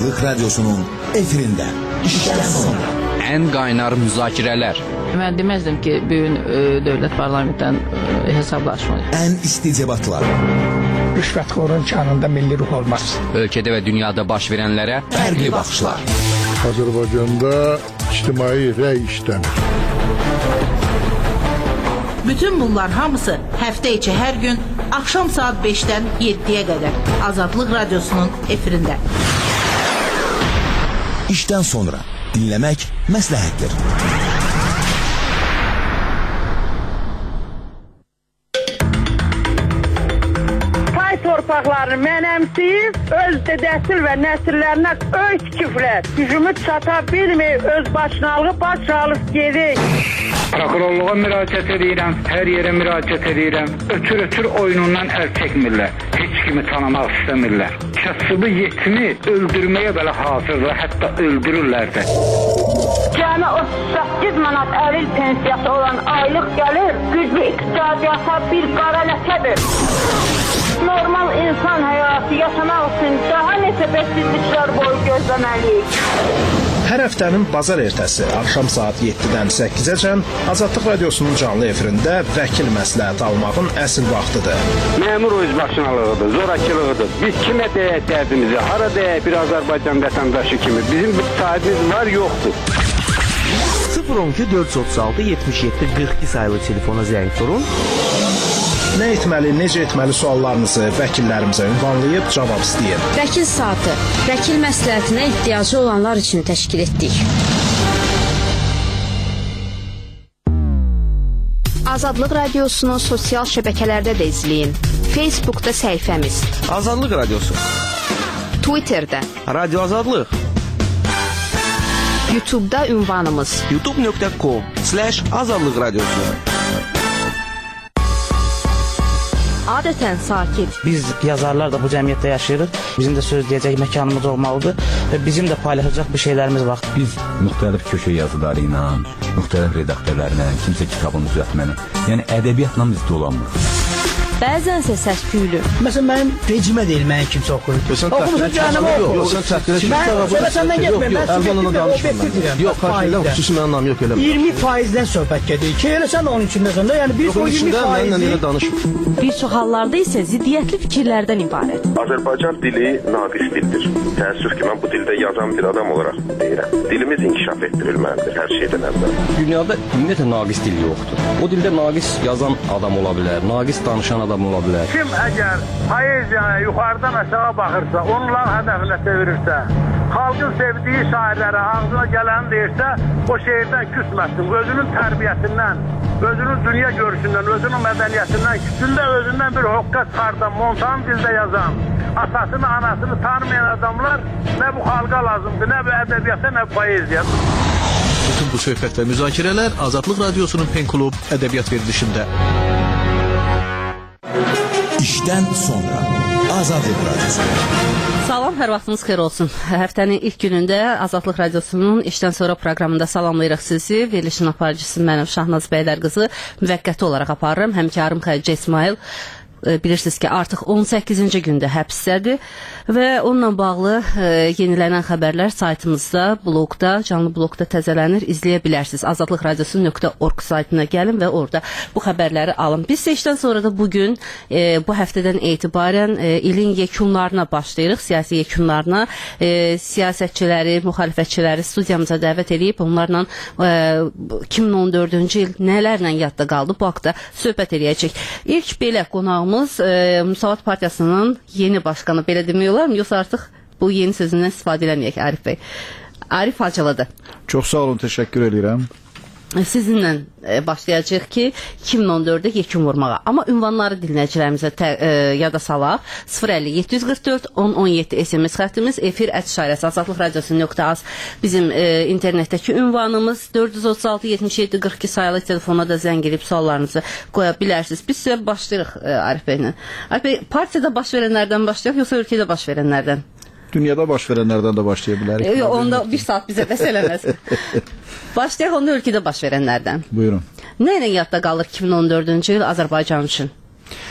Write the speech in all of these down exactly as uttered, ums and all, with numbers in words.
Azadlık Radyosu'nun efirinde. İşten sonra. En qaynar müzakirələr. Mən deməzdim ki, bugün e, dövlət parlamentdən e, hesablaşmalıyıq. En isticebatlar. Rüşvətxorun kanında milli ruh olmaz. Ölkədə və dünyada baş verənlərə Fərqli baxışlar. Azərbaycanda ictimai rəy işləmir. Bütün bunlar hamısı həftə içi hər gün axşam saat beşdən yeddiyə qədər Azadlıq Radyosu'nun efirində. İşten sonra dinlemek məsləhətdir. Pay torpaqlarını mənəmsiyib, öz dədəsil və nəsillərinə öy tikiblər. Gücümüz çata bilməyib, öz başınalığı baş alıb gedik. Prokurorluğa müraciət edirəm, hər yerə müraciət edirəm. Ötür-ötür oyunundan əl çəkmirlər. Heç kimi tanımaq istəmirlər. Kasıbı yetimi öldürməyə belə hazırlar, hətta öldürürlər də. Cəmi otuz səkkiz manat əril pensiyası olan aylıq gəlir, güclü iqtisadiyyata bir qara ləkədir. Normal insan həyatı yaşamaq üçün daha neçə bəksizliklər boyu gözləməliyik. Hər həftənin bazar ertəsi axşam saat yeddidən səkkizəcən Azadlıq Radyosu'nun canlı efirində vəkil məsləhət almağın əsl vaxtıdır. Məmur özbaşınalığıdır, zorakılığıdır. Biz kimə deyək dərdimizi, hara deyək bir Azərbaycan vətəndaşı kimi. Bizim bir sahibimiz var, yoxdur. sıfır on iki dörd yüz otuz altı yetmiş yeddi qırx iki sayılı telefona zəng vurun. Nə etməli, necə etməli suallarınızı vəkillərimizə ünvanlayıb cavab istəyin. Vəkil saatı, vəkil məsləhətinə ehtiyacı olanlar üçün təşkil etdik. Azadlıq Radyosu'nu sosial şəbəkələrdə də izləyin. Facebook'da səhifəmiz. Azadlıq Radyosu. Twitter'da. Radyo Azadlıq. YouTube'da ünvanımız. youtube nöqtə com slash azadlıq radyosu. Adətən sakit. Biz yazarlar da bu cəmiyyətdə yaşayırıq. Bizim də söz deyəcək məkanımız olmalıdır və bizim də paylaşacaq bir şeylərimiz var. Biz müxtəlif köşə yazıları ilə, müxtəlif redaktörlərlə, kimsə kitabını düzəltməni, yəni ədəbiyyatla biz dolanmırıq. Bəzənsə səs-küylü. Məsələn, mənim rejimə deyil, mənim kimsə oxuyur. Oxumusun cəhənnəmə oxu. Yox, sən çəkdirə Mən səndən getməyim, mən subjektiv və obyektiv deyirəm. Yox, xarşıyla xüsusi mənim anlam yox eləmə. iyirmi faizdən söhbət gedir ki, elə sən də onun içindəsən də, yəni bir o iyirmi faizi. Bir çox hallarda isə ziddiyyətli fikirlərdən ibarət. Azərbaycan dili naqis dildir. Təəssüf ki, mən bu dildə yazan bir adam olaraq deyirəm. Dilimiz inkişaf etdirilməlidir hər şeydən əvvəl. Dünyada ümumiyyətlə naqis dil yoxdur. O dildə naqis yazan adam ola bilər, naqis danışan adam ola bilər. Kim əgər poeziyaya yuxarıdan aşağı baxırsa, onların hədəfinə çevirirsə, xalqın sevdiyi şairlərə ağzına gələni deyirsə, o şeirdən küsməsin. Özünün tərbiyəsindən, özünün dünya görüşündən, özünün mədəniyyətindən, küçündə özündən bir hoqqa çıxardan, montan dildə yazan, atasını, anasını tanımayan adamlar nə bu xalqa lazımdır, nə bu ədəbiyyata, nə bu poeziya. Bütün bu söhbət və müzakirələr Azadlıq Radyosu'nun Pen Klub ədəbiyyat verilişində. İşten sonra Azadlıq Radyosu. Salam, hər vaxtınız xeyir olsun. Həftənin ilk günündə Azadlıq Radyosu'nun işdən sonra proqramında salamlayırıq sizi. Verilişin aparıcısı mənim Şahnaz Bəylər qızı müvəqqəti olaraq aparırım. Həmkarım Xədicə İsmail. Bilirsiniz ki, artıq on səkkizinci gündə həbsdədir və onunla bağlı e, yenilənən xəbərlər saytımızda, blogda, canlı blogda təzələnir, izləyə bilərsiniz. azadlıq radyosu nöqtə org saytına gəlin və orada bu xəbərləri alın. Biz işdən sonra da bugün, e, bu həftədən etibarən e, ilin yekunlarına başlayırıq, siyasi yekunlarına. E, siyasətçiləri, müxalifətçiləri studiyamıza dəvət edib, onlarla e, iki min on dördüncü il nələrlə yadda qaldı, bu haqda söhbət edəcək. İlk belə qonağımız E, Müsavat Partiyasının yeni başkanı, belə demiyorlar mı? Yoxsa artıq bu yeni sözündən istifadə eləməyək Arif Bey. Arif Hacılıdır. Çox sağ olun, təşəkkür edirəm. Sizinlə e, başlayacaq ki, iki min on dördə yekun vurmağa. Amma ünvanları dinləyicilərimizə tə, e, yada salaq. sıfır əlli yeddi yüz qırx dörd on on yeddi S M S xəttimiz, efir ət işarəsi azadlıq radiosu nöqtə az bizim e, internetdəki ünvanımız. Dörd yüz otuz altı yetmiş yeddi qırx iki sayılı telefona da zəng edib suallarınızı qoya bilərsiniz. Biz sizə başlayırıq e, Arif Beylə. Arif Bey, partiyada baş verənlərdən başlayaq, yoxsa ölkədə baş verənlərdən? Dünyada baş verənlərdən də başlaya bilərik. E, onda bir saat bizə bəs eləməz. Başlayaq onda ölkədə baş verənlərdən. Buyurun. Nə ilə yadda qalır iki min on dördüncü il Azərbaycan üçün?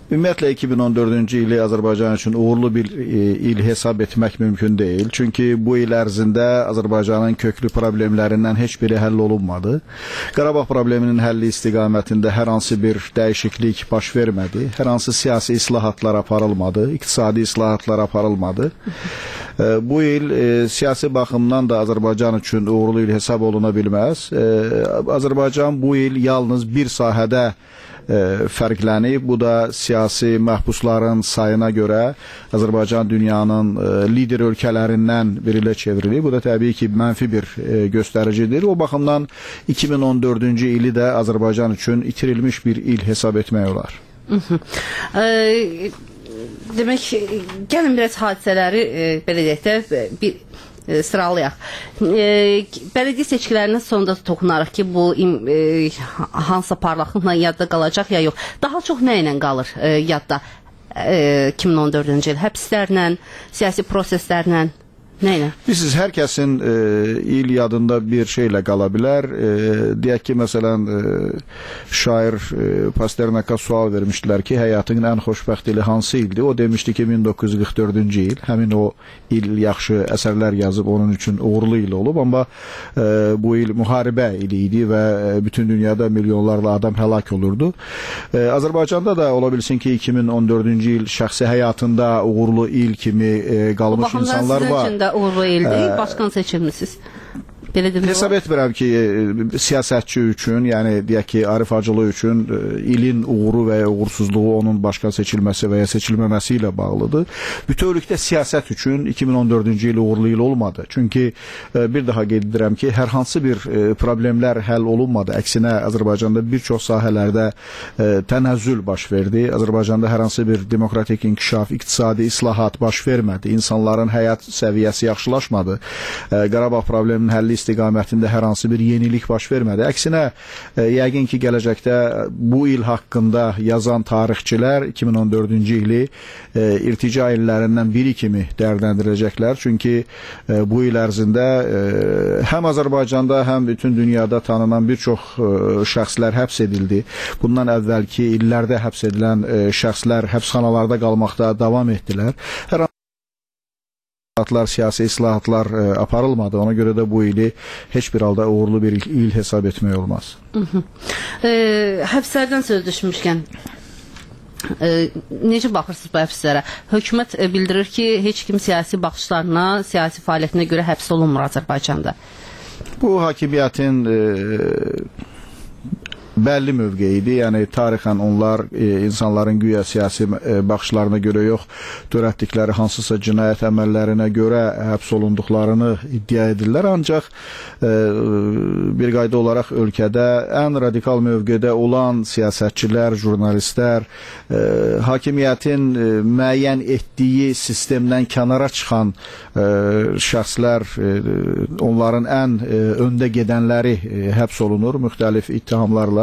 Ümumiyyətlə iki min on dördüncü ili Azərbaycan üçün uğurlu bir e, il hesab etmək mümkün deyil. Çünki bu il ərzində Azərbaycanın köklü problemlərindən heç biri həll olunmadı. Qarabağ probleminin həlli istiqamətində hər hansı bir dəyişiklik baş vermədi. Hər hansı siyasi islahatlar aparılmadı, iqtisadi islahatlar aparılmadı. E, bu il e, siyasi baxımdan da Azərbaycan üçün uğurlu il hesab oluna bilməz. E, Azərbaycan bu il yalnız bir sahədə fərqlənib. Bu da siyasi məhbusların sayına görə Azərbaycan dünyanın lider ölkələrindən biri ilə çevrilib. Bu da təbii ki, mənfi bir göstəricidir. O baxımdan iki min on dördüncü ili də Azərbaycan üçün itirilmiş bir il hesab etmək olar. Demək, gəlin biraz hadisələri belə deyək də bir sıralayaq. E, Bələdiyyə seçkilərinin sonunda toxunarıq ki, bu e, hansısa parlaqlıqla yadda qalacaq ya yox. Daha çox nə ilə qalır e, yadda e, iki min on dördüncü il? Həbslərlə, siyasi proseslərlə, nə ilə? Bilirsiniz, hər kəsin e, il yadında bir şeylə qala bilər. E, deyək ki, məsələn, e, şair e, Pasternaka sual vermişdilər ki, həyatının ən xoşbəxt ili hansı ildir? O demişdi ki, min doqquz yüz qırx dördüncü il. Həmin o il yaxşı əsərlər yazıb, onun üçün uğurlu il olub. Amma e, bu il müharibə ili idi və bütün dünyada milyonlarla adam həlak olurdu. E, Azərbaycanda da ola bilsin ki, iki min on dördüncü il şəxsi həyatında uğurlu il kimi e, qalmış insanlar var. Uğurlu ildir, başkan seçilmişsiniz. Hesab etmirəm ki, e, siyasətçi üçün, yəni deyək ki, Arif Hacılı üçün e, ilin uğuru və ya uğursuzluğu onun başkan seçilməsi və ya seçilməməsi ilə bağlıdır. Bütövlükdə siyasət üçün iki min on dördüncü il uğurlu il olmadı. Çünki e, bir daha qeyd edirəm ki, hər hansı bir e, problemlər həll olunmadı. Əksinə, Azərbaycanda bir çox sahələrdə e, tənəzzül baş verdi. Azərbaycanda hər hansı bir demokratik inkişaf, iqtisadi islahat baş vermədi. İnsanların həyat səviyyəsi yaxşılaşmadı. E, Qarabağ probleminin həlli istiqamətində hər hansı bir yenilik baş vermədi. Əksinə, e, yəqin ki, gələcəkdə bu il haqqında yazan tarixçilər iki min on dördüncü ili e, irtica illərindən biri kimi dəyərləndirəcəklər. Çünki e, bu il ərzində e, həm Azərbaycanda, həm bütün dünyada tanınan bir çox e, şəxslər həbs edildi. Bundan əvvəlki illərdə həbs edilən e, şəxslər həbsxanalarda qalmaqda davam etdilər. Hər siyasi islahatlar e, aparılmadı. Ona görə də bu ili heç bir halda uğurlu bir il, il hesab etmək olmaz. Hı -hı. E, həbslərdən söz düşmüşkən, e, necə baxırsınız bu həbslərə? Hökumət e, bildirir ki, heç kim siyasi baxışlarına, siyasi fəaliyyətinə görə həbs olunmur Azərbaycanda. Bu hakimiyyətin e, bəlli mövqeyidir. Yəni tarixən onlar e, insanların güya siyasi e, baxışlarına görə yox, törətdikləri hansısa cinayət əməllərinə görə həbs olunduqlarını iddia edirlər. Ancaq e, bir qayda olaraq ölkədə ən radikal mövqedə olan siyasətçilər, jurnalistlər, e, hakimiyyətin e, müəyyən etdiyi sistemdən kənara çıxan e, şəxslər, e, onların ən e, öndə gedənləri e, həbs olunur müxtəlif ittihamlarla.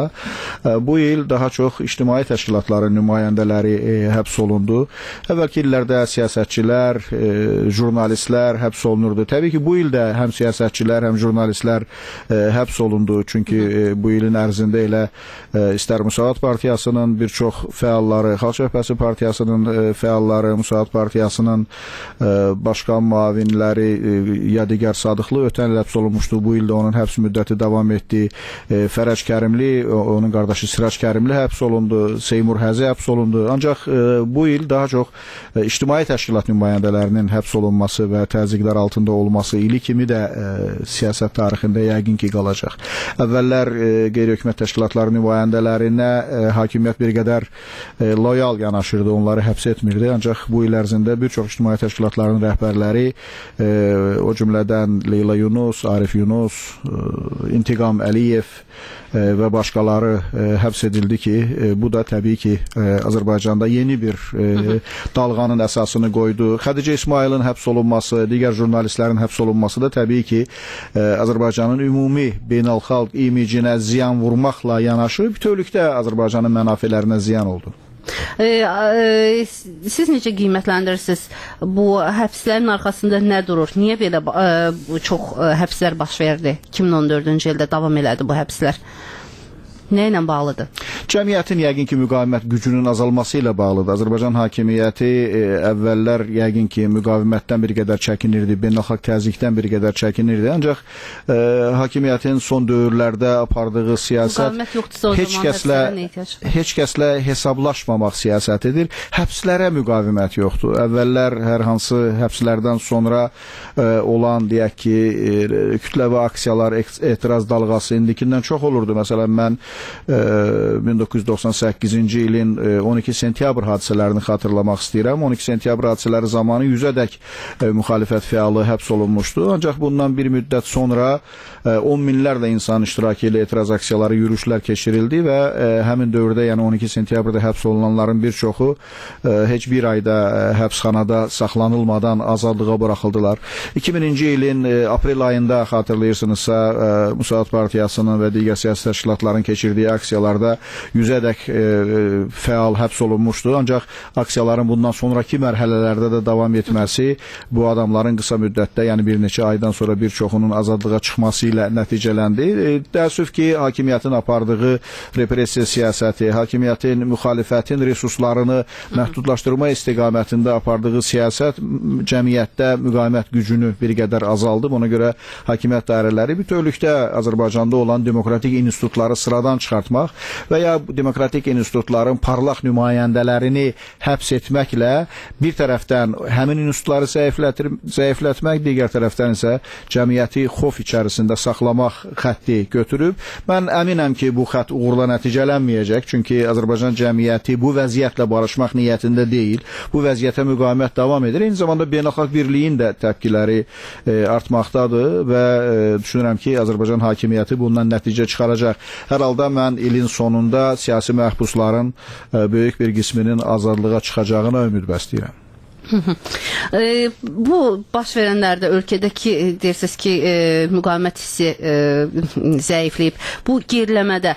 Bu il daha çox ictimai təşkilatların nümayəndələri e, həbs olundu. Əvvəlki illərdə siyasətçilər, e, jurnalistlər həbs olunurdu. Təbii ki, bu ildə həm siyasətçilər, həm jurnalistlər e, həbs olundu. Çünki e, bu ilin ərzində elə e, istər Müsavat Partiyasının bir çox fəalları, Xalq Cəbhəsi Partiyasının e, fəalları, Müsavat Partiyasının e, başqan müavinləri, e, Yadigar Sadıqlı ötən il həbs olunmuşdu. Bu ildə onun həbs müddəti davam etdi. E, Fərəc Kərimli, onun qardaşı Sirac Kərimli həbs olundu, Seymur Həzi həbs olundu. Ancaq e, bu il daha çox e, ictimai təşkilat nümayəndələrinin həbs olunması və təzyiqlər altında olması ili kimi də e, siyasət tarixində yəqin ki qalacaq. Əvvəllər e, qeyri-hökumət təşkilatları nümayəndələrinə e, hakimiyyət bir qədər e, loyal yanaşırdı, onları həbs etmirdi. Ancaq bu il ərzində bir çox ictimai təşkilatların rəhbərləri, e, o cümlədən Leyla Yunus, Arif Yunus, e, İntiqam Əliyev e, və başqaları e, həbs edildi ki, e, bu da təbii ki e, Azərbaycanda yeni bir e, dalğanın əsasını qoydu. Xədicə İsmailin həbs olunması, digər jurnalistlərin həbs olunması da təbii ki e, Azərbaycanın ümumi beynəlxalq imicinə ziyan vurmaqla yanaşı bütövlükdə Azərbaycanın mənafələrinə ziyan oldu. E, e, siz necə qiymətləndirirsiniz? Bu həbslərin arxasında nə durur? Niyə belə e, çox e, həbslər baş verdi? iki min on dördüncü ildə davam elədi bu həbslər? nə ilə bağlıdır? Cəmiyyətin yəqin ki, müqavimət gücünün azalması ilə bağlıdır. Azərbaycan hakimiyyəti e, əvvəllər yəqin ki, müqavimətdən bir qədər çəkinirdi, beynəlxalq təzyiqdən bir qədər çəkinirdi. Ancaq e, hakimiyyətin son dövrlərdə apardığı siyasət heç kəslə, heç kəslə hesablaşmamaq siyasətidir. Həbslərə müqavimət yoxdur. Əvvəllər hər hansı həbslərdən sonra e, olan, deyək ki, e, kütləvi aksiyalar, etiraz dalğası indikindən çox olurdu. Məsələn, mən e, min doqquz yüz doxsan səkkizinci ilin on iki sentyabr hadisələrini xatırlamaq istəyirəm. on iki sentyabr hadisələri zamanı yüzədək e, müxalifət fəalı həbs olunmuşdu. Ancaq bundan bir müddət sonra e, on minlərlə insan iştirakı ilə etiraz aksiyaları, yürüşlər keçirildi və e, həmin dövrdə, yəni on iki sentyabrda həbs olunanların bir çoxu e, heç bir ayda e, həbsxanada saxlanılmadan azadlığa buraxıldılar. iki bininci ilin e, aprel ayında xatırlayırsınızsa e, Müsavat Partiyasının və digər siyasi təşkilatların keçirdiyi aksiyalarda yüzədək e, fəal həbs olunmuşdu. Ancaq aksiyaların bundan sonraki mərhələlərdə də davam etməsi bu adamların qısa müddətdə, yəni bir neçə aydan sonra bir çoxunun azadlığa çıxması ilə nəticələndi. E, təəssüf ki, hakimiyyətin apardığı repressiya siyasəti, hakimiyyətin müxalifətin resurslarını məhdudlaşdırma istiqamətində apardığı siyasət cəmiyyətdə müqavimət gücünü bir qədər azaldı. Ona görə hakimiyyət dairələri bütövlükdə Azərbaycanda olan demokratik institutları sıradan çıxartmaq və ya demokratik institutların parlaq nümayəndələrini həbs etməklə bir tərəfdən həmin institutları zəiflətmək, digər tərəfdən isə cəmiyyəti xof içərisində saxlamaq xətti götürüb. Mən əminəm ki, bu xətt uğurla nəticələnməyəcək, çünki Azərbaycan cəmiyyəti bu vəziyyətlə barışmaq niyyətində deyil. Bu vəziyyətə müqavimət davam edir. Eyni zamanda beynəlxalq birliyin də təpkiləri e, artmaqdadır və e, düşünürəm ki, Azərbaycan hakimiyyəti bundan nəticə çıxaracaq. Hər halda mən ilin sonunda siyasi məhbusların e, böyük bir qisminin azadlığa çıxacağına ümid bəsləyirəm. e, bu baş verənlərdə ölkədəki e, deyirsiniz ki, e, müqavimət hissi e, zəifləyib. Bu geriləmədə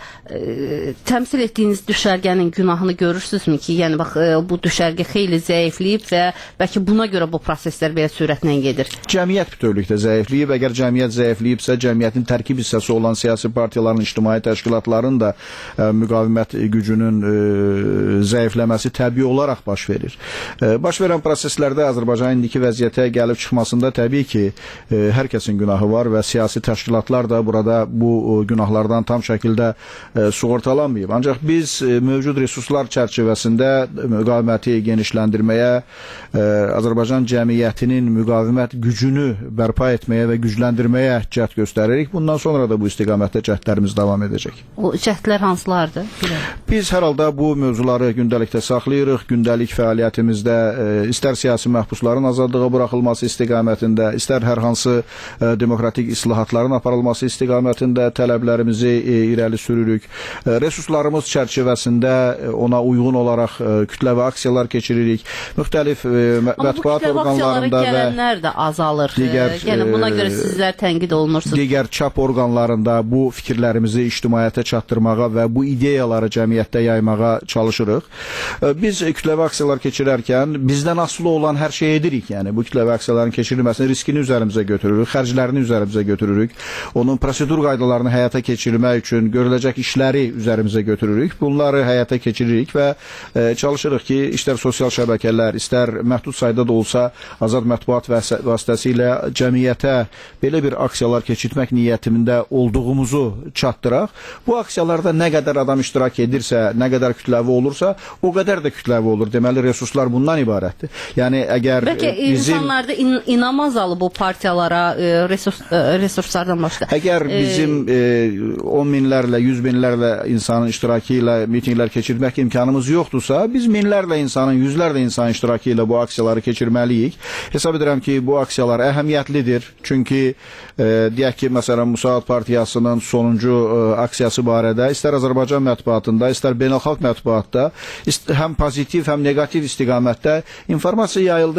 e, təmsil etdiyiniz düşərgənin günahını görürsünüzmü ki, yəni bax e, bu düşərgə xeyli zəifləyib və bəlkə buna görə bu proseslər belə sürətlə gedir? Cəmiyyət bütövlükdə zəifləyib. Əgər cəmiyyət zəifləyibsə, cəmiyyətin tərkib hissəsi olan siyasi partiyaların, ictimai təşkilatların da e, müqavimət gücünün e, zəifləməsi təbii olaraq baş verir. E, baş verən proseslərdə Azərbaycanın indiki vəziyyətə gəlib çıxmasında təbii ki, e, hər kəsin günahı var və siyasi təşkilatlar da burada bu e, günahlardan tam şəkildə e, sığortalanmayıb. Ancaq biz e, mövcud resurslar çərçivəsində müqaviməti genişləndirməyə, e, Azərbaycan cəmiyyətinin müqavimət gücünü bərpa etməyə və gücləndirməyə cəhd göstəririk. Bundan sonra da bu istiqamətdə cəhdlərimiz davam edəcək. O cəhdlər hansılardır? Biz hər halda bu mövzuları gündəlikdə saxlayırıq. Gündəlik fəaliyyətimizdə e, istər siyasi məhbusların azadlığa buraxılması istiqamətində, istər hər hansı e, demokratik islahatların aparılması istiqamətində tələblərimizi e, irəli sürürük. E, resurslarımız çərçivəsində e, ona uyğun olaraq e, kütləvi aksiyalar keçiririk. Müxtəlif e, mətbuat orqanlarında və gələnlər də azalır. Digər, yəni buna görə sizlər tənqid olunursunuz. Digər çap orqanlarında bu fikirlərimizi ictimaiyyətə çatdırmağa və bu ideyaları cəmiyyətdə yaymağa çalışırıq. E, biz kütləvi aksiyalar keçirərkən bizdən asılı olan hər şey edirik. Yəni bu kütləvi aksiyaların keçirilməsinin riskini üzərimizə götürürük, xərclərini üzərimizə götürürük. Onun prosedur qaydalarını həyata keçirmək üçün görüləcək işləri üzərimizə götürürük. Bunları həyata keçiririk və e, çalışırıq ki, istər sosial şəbəkələr, istər məhdud sayda da olsa azad mətbuat vasitəsilə cəmiyyətə belə bir aksiyalar keçirmək niyyətində olduğumuzu çatdıraq. Bu aksiyalarda nə qədər adam iştirak edirsə, nə qədər kütləvi olursa, o qədər də kütləvi olur. Deməli, resurslar bundan ibarətdir. Yəni əgər bəlkə bizim insanlarda in, inam azalıb bu partiyalara, e, resurs, e, resurslardan başqa. Əgər bizim e, on minlərlə, yüz minlərlə insanın iştirakı ilə mitinglər keçirmək imkanımız yoxdursa, biz minlərlə insanın, yüzlərlə insanın iştirakı ilə bu aksiyaları keçirməliyik. Hesab edirəm ki, bu aksiyalar əhəmiyyətlidir. Çünki e, deyək ki, məsələn, Müsavat Partiyasının sonuncu e, aksiyası barədə istər Azərbaycan mətbuatında, istər beynəlxalq mətbuatda ist həm pozitiv, həm negativ istiqamətdə informasiya yayıldı.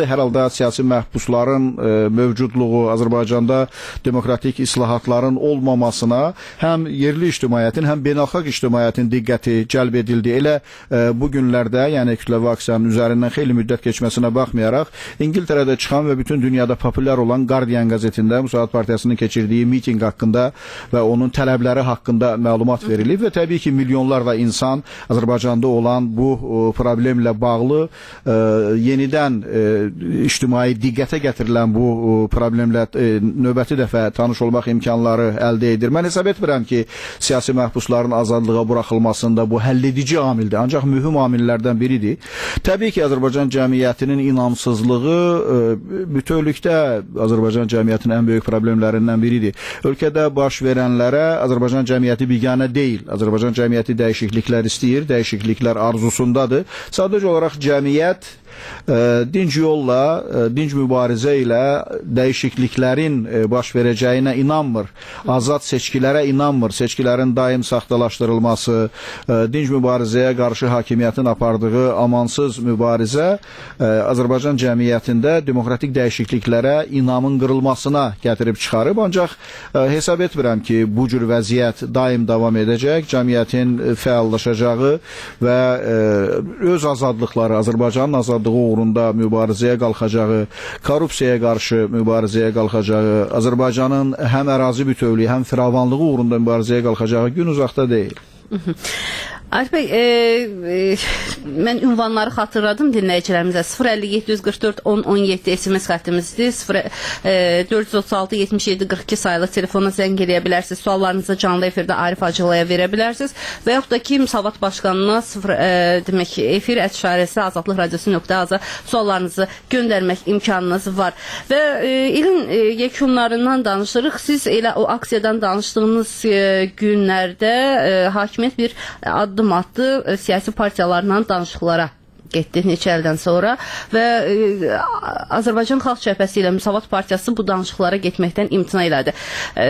hər halda siyasi məhbusların e, mövcudluğu, Azərbaycanda demokratik islahatların olmamasına həm yerli ictimaiyyətin, həm beynəlxalq ictimaiyyətin diqqəti cəlb edildi. Elə e, bu günlərdə, yəni kütləvi aksiyanın üzərindən xeyli müddət keçməsinə baxmayaraq, İngiltərədə çıxan və bütün dünyada populyar olan Guardian qəzetində Müsavat Partiyasının keçirdiyi miting haqqında və onun tələbləri haqqında məlumat verilib və təbii ki, milyonlarla insan Azərbaycanda olan bu e, problemlə bağlı e, yenidən e, ictimai diqqətə gətirilən bu e, problemlə e, növbəti dəfə tanış olmaq imkanları əldə edir. Mən hesab etmirəm ki, siyasi məhbusların azadlığa buraxılmasında bu həlledici amildir, ancaq mühüm amillərdən biridir. Təbii ki, Azərbaycan cəmiyyətinin inamsızlığı e, bütövlükdə Azərbaycan cəmiyyətinin ən böyük problemlərindən biridir. Ölkədə baş verənlərə Azərbaycan cəmiyyəti biganə deyil. Azərbaycan cəmiyyəti dəyişikliklər istəyir, dəyişikliklər arzusundadır. Sadəcə olaraq cəmiyyət e, dinc yolla, e, dinc mübarizə ilə dəyişikliklərin e, baş verəcəyinə inanmır. Azad seçkilərə inanmır. Seçkilərin daim saxtalaşdırılması, e, dinc mübarizəyə qarşı hakimiyyətin apardığı amansız mübarizə e, Azərbaycan cəmiyyətində demokratik dəyişikliklərə inamın qırılmasına gətirib çıxarıb. Ancaq e, hesab etmirəm ki, bu cür vəziyyət daim davam edəcək. Cəmiyyətin fəallaşacağı və e, öz azadlıqları, Azərbaycanın azadlığı uğrunda mübarizəyə qalxacağı, korrupsiyaya qarşı mübarizəyə qalxacağı, Azərbaycanın həm ərazi bütövlüyü, həm firavanlığı uğrunda mübarizəyə qalxacağı gün uzaqda deyil. Arif bəy, e, e, mən ünvanları xatırladım dinləyicilərimizə. sıfır əlli yeddi yüz qırx dörd on on yeddi S M S xəttimizdir. dörd yüz otuz altı yetmiş yeddi qırx iki sayılı telefona zəng eləyə bilərsiniz. Suallarınızı canlı efirdə Arif Hacılaya verə bilərsiniz. Və yaxud da ki, Müsavat Başqanına sıfır, e, demək ki, efir ətşarəsi azadlıq radiosu nöqtə az-a suallarınızı göndərmək imkanınız var. Və e, ilin e, yekunlarından danışırıq. Siz elə o aksiyadan danışdığınız e, günlərdə e, hakimiyyət bir addım attı, e, siyasi partiyalarla danışıqlara getdi neçə ildən sonra və e, Azərbaycan Xalq Cəbhəsi ilə Müsavat Partiyası bu danışıqlara getməkdən imtina elədi. E,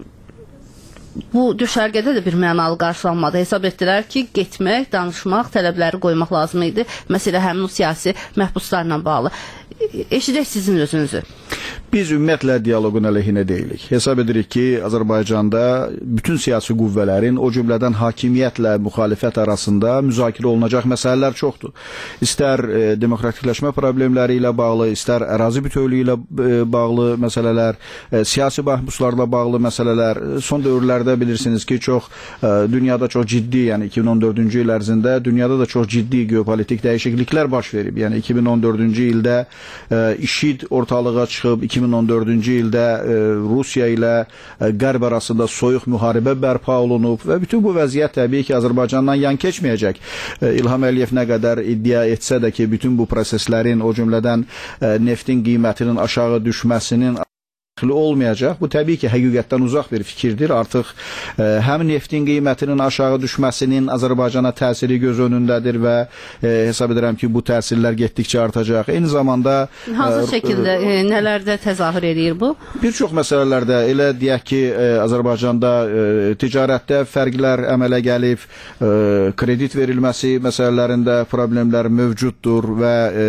bu düşərgədə də bir mənalı qarşılanmadı. Hesab etdilər ki, getmək, danışmaq, tələbləri qoymaq lazım idi. Məsələ həmin o siyasi məhbuslarla bağlı. Eşidək sizin özünüzü. Biz ümumiyyətlə dialoqun əleyhinə deyilik. Hesab edirik ki, Azərbaycanda bütün siyasi qüvvələrin, o cümlədən hakimiyyətlə müxalifət arasında müzakirə olunacaq məsələlər çoxdur. İstər e, demokratikləşmə problemləri ilə bağlı, istər ərazi bütövlüyü ilə e, bağlı məsələlər, e, siyasi məhbuslarla bağlı məsələlər. Son dövrlərdə bilirsiniz ki, çox e, dünyada çox ciddi, yəni iki min on dördüncü il ərzində dünyada da çox ciddi geopolitik dəyişikliklər baş verib. Yəni iki min on dördüncü ildə e, IŞİD ortalığa çıxıb, iki min on dördüncü ildə e, Rusiya ilə e, Qərb arasında soyuq müharibə bərpa olunub və bütün bu vəziyyət təbii ki, Azərbaycandan yan keçməyəcək. E, İlham Əliyev nə qədər iddia etsə də ki, bütün bu proseslərin, o cümlədən e, neftin qiymətinin aşağı düşməsinin olmayacaq. Bu təbii ki, həqiqətdən uzaq bir fikirdir. Artıq e, həm neftin qiymətinin aşağı düşməsinin Azərbaycana təsiri göz önündədir və e, hesab edirəm ki, bu təsirlər getdikcə artacaq. Eyni zamanda hansı e, şəkildə, e, nələrdə təzahür edir bu? Bir çox məsələlərdə, elə deyək ki, e, Azərbaycanda e, ticarətdə fərqlər əmələ gəlib, e, kredit verilməsi məsələlərində problemlər mövcuddur və e,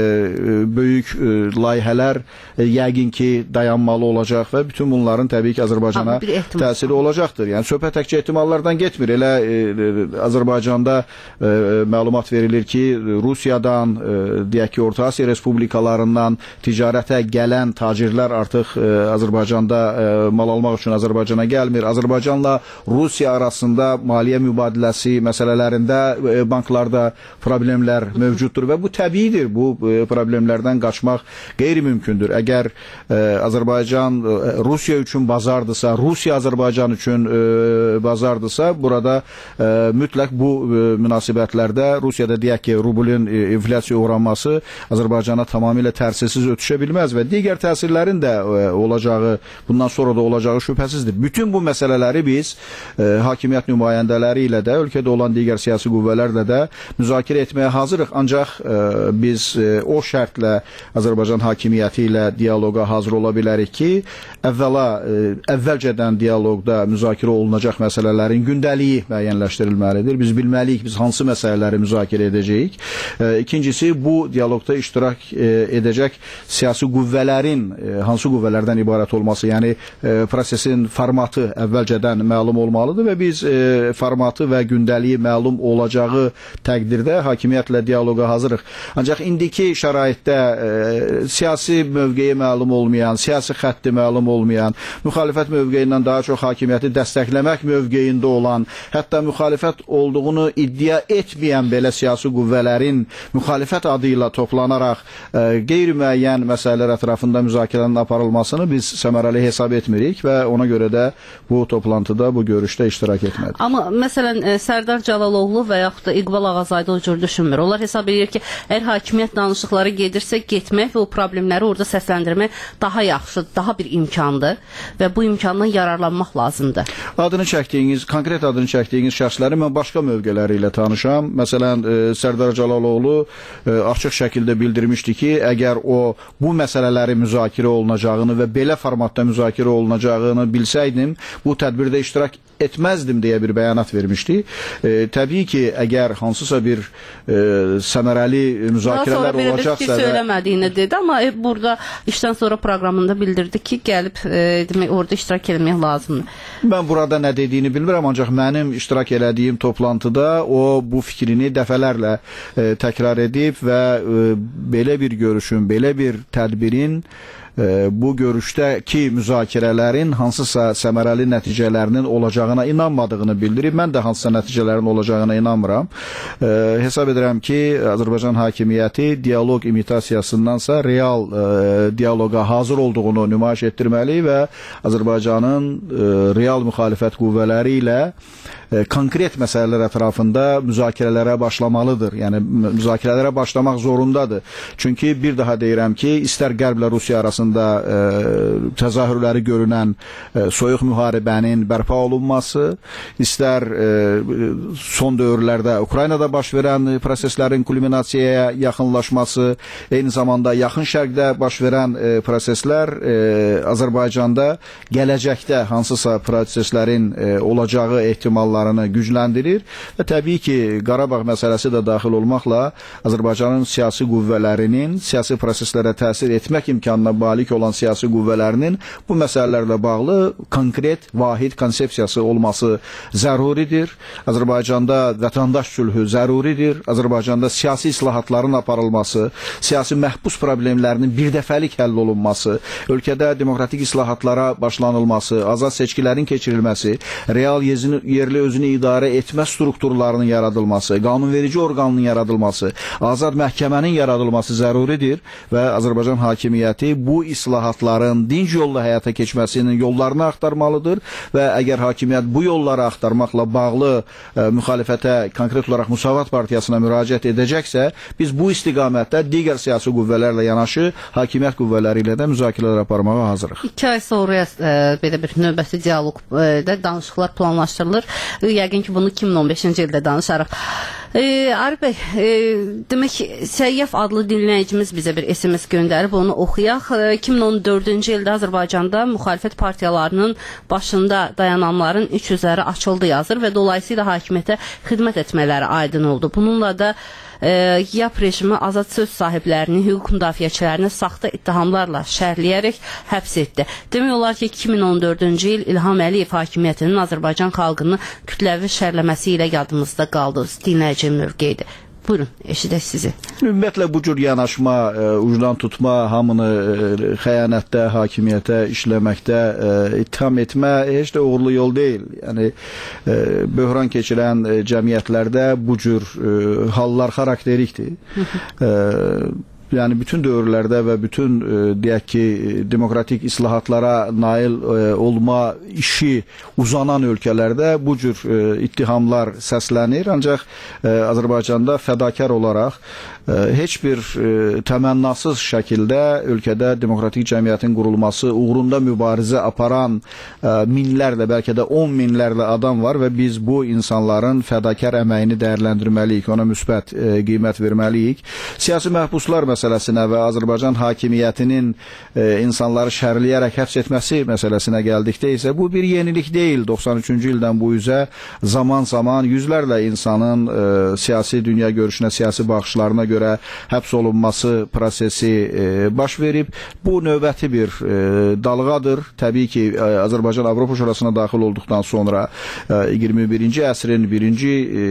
böyük e, layihələr e, yəqin ki, dayanmalı olacaq və bütün bunların təbii ki, Azərbaycana təsiri olacaqdır. Yəni, söhbət təkcə ehtimallardan getmir. Elə e, e, Azərbaycanda e, məlumat verilir ki, Rusiyadan, e, deyək ki, Orta Asiya Respublikalarından ticarətə gələn tacirlər artıq e, Azərbaycanda e, mal almaq üçün Azərbaycana gəlmir. Azərbaycanla Rusiya arasında maliyyə mübadiləsi məsələlərində e, banklarda problemlər mövcuddur və bu təbiidir. Bu e, problemlərdən qaçmaq qeyri-mümkündür. Əgər e, Azərbaycan Rusiya üçün bazardısa, Rusiya Azərbaycan üçün e, bazardısa, burada e, mütləq bu e, münasibətlərdə Rusiyada deyək ki, rublin e, inflyasiya uğranması Azərbaycana tamamilə tərsizsiz ötüşə bilməz və digər təsirlərin də e, olacağı, bundan sonra da olacağı şübhəsizdir. Bütün bu məsələləri biz e, hakimiyyət nümayəndələri ilə də, ölkədə olan digər siyasi qüvvələrlə də müzakirə etməyə hazırıq. Ancaq e, biz e, o şərtlə Azərbaycan hakimiyyəti ilə dialoqa hazır ola bilərik ki, əvvəla e, əvvəlcədən dialoqda müzakirə olunacaq məsələlərin gündəliyi müəyyənləşdirilməlidir. Biz bilməliyik biz hansı məsələləri müzakirə edəcəyik. E, ikincisi bu dialoqda iştirak e, edəcək siyasi qüvvələrin e, hansı qüvvələrdən ibarət olması, yəni e, prosesin formatı əvvəlcədən məlum olmalıdır və biz e, formatı və gündəliyi məlum olacağı təqdirdə hakimiyyətlə dialoqa hazırıq. Ancaq indiki şəraitdə e, siyasi mövqeyi məlum olmayan, siyasi xətti məlum olmayan, müxalifət mövqeyindən daha çox hakimiyyəti dəstəkləmək mövqeyində olan, hətta müxalifət olduğunu iddia etməyən belə siyasi qüvvələrin müxalifət adı ilə toplanaraq e, qeyri-müəyyən məsələlər ətrafında müzakirənin aparılmasını biz səmərəli hesab etmirik və ona görə də bu toplantıda, bu görüşdə iştirak etmədik. Amma məsələn e, Sərdar Cəlaloğlu və yaxud da İqbal Ağazaydı o cür düşünmür. Onlar hesab edir ki, əgər hakimiyyət danışıqları gedirsə, getmək və o problemləri orada səsləndirmək daha yaxşıdır, daha bir imkandır və bu imkandan yararlanmaq lazımdır. Adını çəkdiyiniz, konkret adını çəkdiyiniz şəxsləri mən başqa mövqeləri ilə tanışam. Məsələn, e, Sərdar Cəlaloğlu e, açıq şəkildə bildirmişdi ki, əgər o bu məsələləri müzakirə olunacağını və belə formatda müzakirə olunacağını bilsəydim, bu tədbirdə iştirak etməzdim deyə bir bəyanat vermişdi. E, təbii ki, əgər hansısa bir e, səmərəli müzakirələr olacaqsa... Daha sonra belə bir fikir söyləmədiyini dedi, amma e, burada işdən sonra proqramında bildirdi ki, gəlib e, demək, orada iştirak etmək lazımdır. Mən burada nə dediyini bilmirəm, ancaq mənim iştirak elədiyim toplantıda o bu fikrini dəfələrlə e, təkrar edib və e, belə bir görüşün, belə bir tədbirin bu görüşdəki müzakirələrin hansısa səmərəli nəticələrinin olacağına inanmadığını bildirib. Mən də hansısa nəticələrin olacağına inanmıram. E, hesab edirəm ki, Azərbaycan hakimiyyəti dialoq imitasiyasındansa real e, dialoqa hazır olduğunu nümayiş etdirməli və Azərbaycanın e, real müxalifət qüvvələri ilə e, konkret məsələlər ətrafında müzakirələrə başlamalıdır. Yəni müzakirələrə başlamaq zorundadır. Çünki bir daha deyirəm ki, istər Qərblə Rusiya arasında e, təzahürləri görünən e, soyuq müharibənin bərpa olunması, istər e, son dövrlərdə Ukraynada baş verən proseslərin kulminasiyaya yaxınlaşması, eyni zamanda yaxın şərqdə baş verən e, proseslər e, Azərbaycanda gələcəkdə hansısa proseslərin e, olacağı ehtimallarını gücləndirir və təbii ki, Qarabağ məsələsi də daxil olmaqla Azərbaycanın siyasi qüvvələrinin siyasi proseslərə təsir etmək imkanına malik olan siyasi qüvvələrinin bu məsələlərlə bağlı konkret, vahid konsepsiyası olması zəruridir. Azərbaycanda vətəndaş sülhü zəruridir. Azərbaycanda siyasi islahatların aparılması, siyasi məhbus problemlərinin birdəfəlik həll olunması, ölkədə demokratik islahatlara başlanılması, azad seçkilərin keçirilməsi, real yerli özünü idarə etmə strukturlarının yaradılması, qanunverici orqanının yaradılması, azad məhkəmənin yaradılması zəruridir və Azərbaycan hakimiyyəti bu islahatların dinc yolla həyata keçməsinin yollarını axtarmalıdır və əgər hakimiyyət bu yolları axtarmaqla bağlı e, müxalifətə, konkret olaraq Müsavat Partiyasına müraciət edəcəksə, biz bu istiqamətdə digər siyasi qüvvələrlə yanaşı hakimiyyət qüvvələri ilə də müzakirələr aparmağa hazırıq. İki ay sonra e, belə bir növbəti dialoqda danışıqlar planlaşdırılır. Yəqin ki, bunu iki min on beşinci ildə danışarıq. E, Arif bəy, e, demək Səyyaf adlı dinləyicimiz bizə bir S M S göndərib, onu oxuyaq. E, iki min on dördüncü ildə Azərbaycanda müxalifət partiyalarının başında dayananların iç üzəri açıldı yazır və dolayısıyla hakimiyyətə xidmət etmələri aydın oldu. Bununla da e, YAP rejimi azad söz sahiblərini, hüquq müdafiəçilərini saxta ittihamlarla şərləyərək həbs etdi. Demək olar ki, iki min on dördüncü il İlham Əliyev hakimiyyətinin Azərbaycan xalqını kütləvi şərləməsi ilə yadımızda qaldı. Dinləyici mövqeyidir. Buyurun, eşidək sizi. Ümumiyyətlə bu cür yanaşma, e, ucdan tutma, hamını e, xəyanətdə, hakimiyyətə, işləməkdə e, ittiham etmə heç də uğurlu yol deyil. Yəni e, böhran keçirən e, cəmiyyətlərdə bu cür e, hallar xarakterikdir. e, Yəni bütün dövrlərdə və bütün e, deyək ki, demokratik islahatlara nail e, olma işi uzanan ölkələrdə bu cür e, ittihamlar səslənir. Ancaq e, Azərbaycanda fədakar olaraq e, heç bir e, təmənnasız şəkildə ölkədə demokratik cəmiyyətin qurulması uğrunda mübarizə aparan e, minlərlə, bəlkə də on minlərlə adam var və biz bu insanların fədakar əməyini dəyərləndirməliyik, ona müsbət e, qiymət verməliyik. Siyasi məhbuslar məsələsində məsələsinə və Azərbaycan hakimiyyətinin e, insanları şərləyərək həbs etməsi məsələsinə gəldikdə isə bu bir yenilik deyil. doxsan üçüncü ildən bu üzə zaman-zaman yüzlərlə insanın e, siyasi dünya görüşünə, siyasi baxışlarına görə həbs olunması prosesi e, baş verib. Bu növbəti bir e, dalğadır. Təbii ki, e, Azərbaycan Avropa Şurasına daxil olduqdan sonra e, iyirmi birinci əsrin birinci e,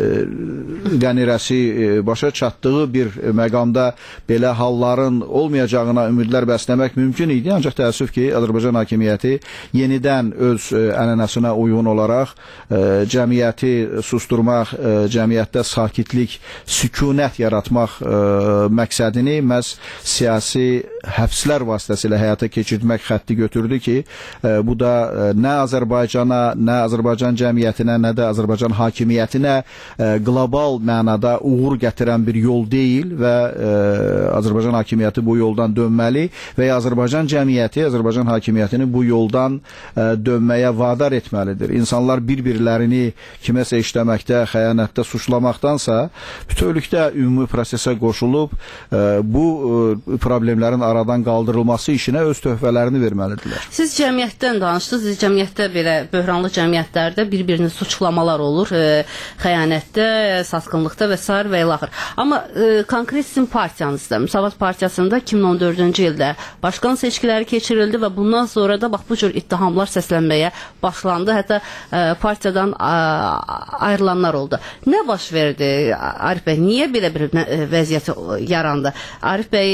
qənirəsi e, başa çatdığı bir məqamda belə halların olmayacağına ümidlər bəsləmək mümkün idi. Ancaq təəssüf ki, Azərbaycan hakimiyyəti yenidən öz e, ənənəsinə uyğun olaraq e, cəmiyyəti susturmaq, e, cəmiyyətdə sakitlik, sükunət yaratmaq e, məqsədini məhz siyasi həbslər vasitəsilə həyata keçirmək xətti götürdü ki, e, bu da e, nə Azərbaycana, nə Azərbaycan cəmiyyətinə, nə də Azərbaycan hakimiyyətinə e, qlobal mənada uğur gətirən bir yol deyil və e, Azərbaycan hakimiyyəti bu yoldan dönməli və ya Azərbaycan cəmiyyəti Azərbaycan hakimiyyətini bu yoldan e, dönməyə vadar etməlidir. İnsanlar bir-birlərini kiməsə işləməkdə, xəyanətdə suçlamaqdansa bütövlükdə ümumi prosesə qoşulub e, bu e, problemlərin aradan qaldırılması işinə öz töhfələrini verməlidirlər. Siz cəmiyyətdən danışdınız. Siz cəmiyyətdə belə böhranlı cəmiyyətlərdə bir-birini suçlamalar olur. E, xəyanətdə, satqınlıqda və s. və ilaxır. Amma e, konkret sizin partiyanızda, Müsavat Partiyasında iki min on dördüncü ildə başkan seçkiləri keçirildi və bundan sonra da bax bu cür ittihamlar səslənməyə başlandı. Hətta e, partiyadan a, ayrılanlar oldu. Nə baş verdi Arif bəy? Niyə belə bir vəziyyət yarandı? Arif bəy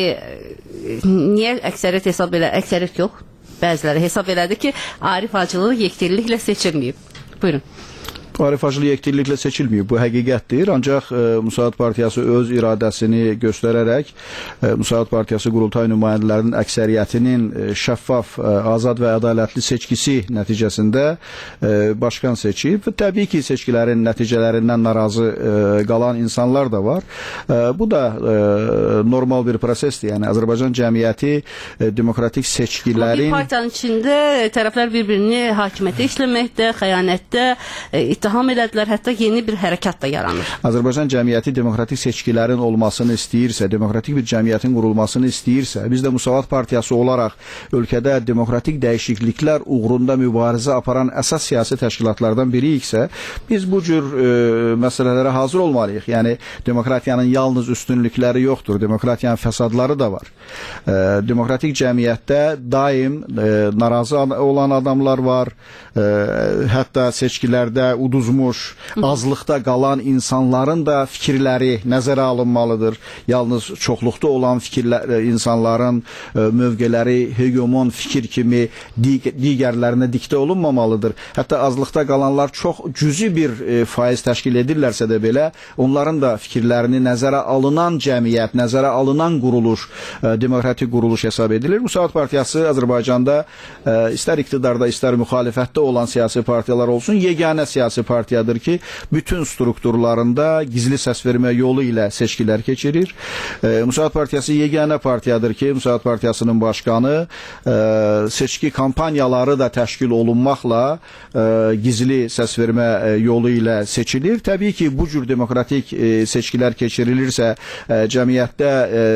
niyə əksəriyyət hesab elə, əksəriyyət yox, bəziləri hesab elədi ki, Arif Hacılı yekdilliklə seçilməyib. Buyurun. Arif Hacılı yekdilliklə seçilməyib. Bu həqiqətdir. Ancaq e, Müsavat Partiyası öz iradəsini göstərərək e, Müsavat Partiyası qurultay nümayəndələrinin əksəriyyətinin e, şəffaf, e, azad və ədalətli seçkisi nəticəsində e, başkan seçib. Təbii ki, seçkilərin nəticələrindən narazı e, qalan insanlar da var. E, bu da e, normal bir prosesdir. Yəni Azərbaycan cəmiyyəti e, demokratik seçkilərin... Bir partiyanın içində tərəflər bir-birini hakimiyyətə işləməkdə, xəyanətdə, e, ittiham elədilər, hətta yeni bir hərəkat da yaranır. Azərbaycan cəmiyyəti demokratik seçkilərin olmasını istəyirsə, demokratik bir cəmiyyətin qurulmasını istəyirsə, biz də Müsavat Partiyası olaraq ölkədə demokratik dəyişikliklər uğrunda mübarizə aparan əsas siyasi təşkilatlardan biriyiksə, biz bu cür e, məsələlərə hazır olmalıyıq. Yəni, demokratiyanın yalnız üstünlükləri yoxdur, demokratiyanın fəsadları da var. E, demokratik cəmiyyətdə daim e, narazı olan adamlar var, e, hətta seçkilərdə uduzmuş, azlıqda qalan insanların da fikirləri nəzərə alınmalıdır. Yalnız çoxluqda olan fikirlər, insanların e, mövqeləri hegemon fikir kimi dig digərlərinə diktə olunmamalıdır. Hətta azlıqda qalanlar çox cüzi bir e, faiz təşkil edirlərsə də belə, onların da fikirlərini nəzərə alınan cəmiyyət, nəzərə alınan quruluş, e, demokratik quruluş hesab edilir. Müsavat Partiyası Azərbaycanda e, istər iqtidarda, istər müxalifətdə olan siyasi partiyalar olsun, yeganə siyasi partiyadır ki, bütün strukturlarında gizli səs vermə yolu ilə seçkilər keçirir. E, Müsavat Partiyası yeganə partiyadır ki, Müsavat Partiyasının başkanı e, seçki kampanyaları da təşkil olunmaqla e, gizli səs vermə e, yolu ilə seçilir. Təbii ki, bu cür demokratik e, seçkilər keçirilirsə, e, cəmiyyətdə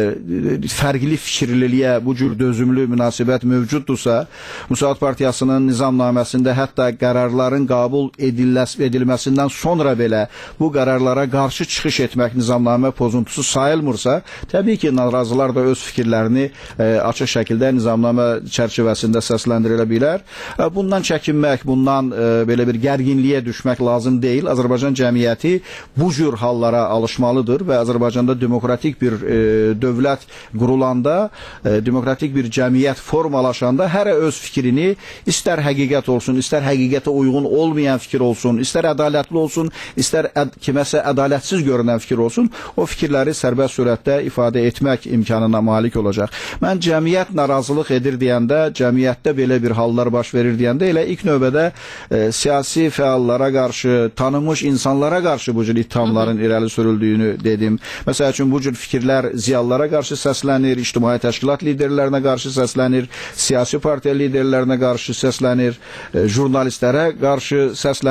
e, fərqli fikirliliyə bu cür dözümlü münasibət mövcuddursa, Müsavat Partiyasının nizamnaməsində hətta qərarların qəbul ediləsi edilməsindən sonra belə bu qərarlara qarşı çıxış etmək nizamnamə pozuntusu sayılmırsa, təbii ki, narazılar da öz fikirlərini e, açıq şəkildə nizamnamə çərçivəsində səsləndirə bilər. E, bundan çəkinmək, bundan e, belə bir gərginliyə düşmək lazım deyil. Azərbaycan cəmiyyəti bu cür hallara alışmalıdır və Azərbaycanda demokratik bir e, dövlət qurulanda, e, demokratik bir cəmiyyət formalaşanda hərə öz fikrini, istər həqiqət olsun, istər həqiqətə uyğun olmayan fikir olsun, istər ədalətli olsun, istər əd kiməsə ədalətsiz görünən fikir olsun, o fikirləri sərbəst surətdə ifadə etmək imkanına malik olacaq. Mən cəmiyyət narazılıq edir deyəndə, cəmiyyətdə belə bir hallar baş verir deyəndə elə ilk növbədə e, siyasi fəallara qarşı, tanınmış insanlara qarşı bu cür ittihamların irəli sürüldüyünü dedim. Məsəl üçün, bu cür fikirlər ziyalılara qarşı səslənir, ictimai təşkilat liderlərinə qarşı səslənir, siyasi partiya liderlərinə qarşı səslənir, e, jurnalistlərə qarşı səslənir. Yəni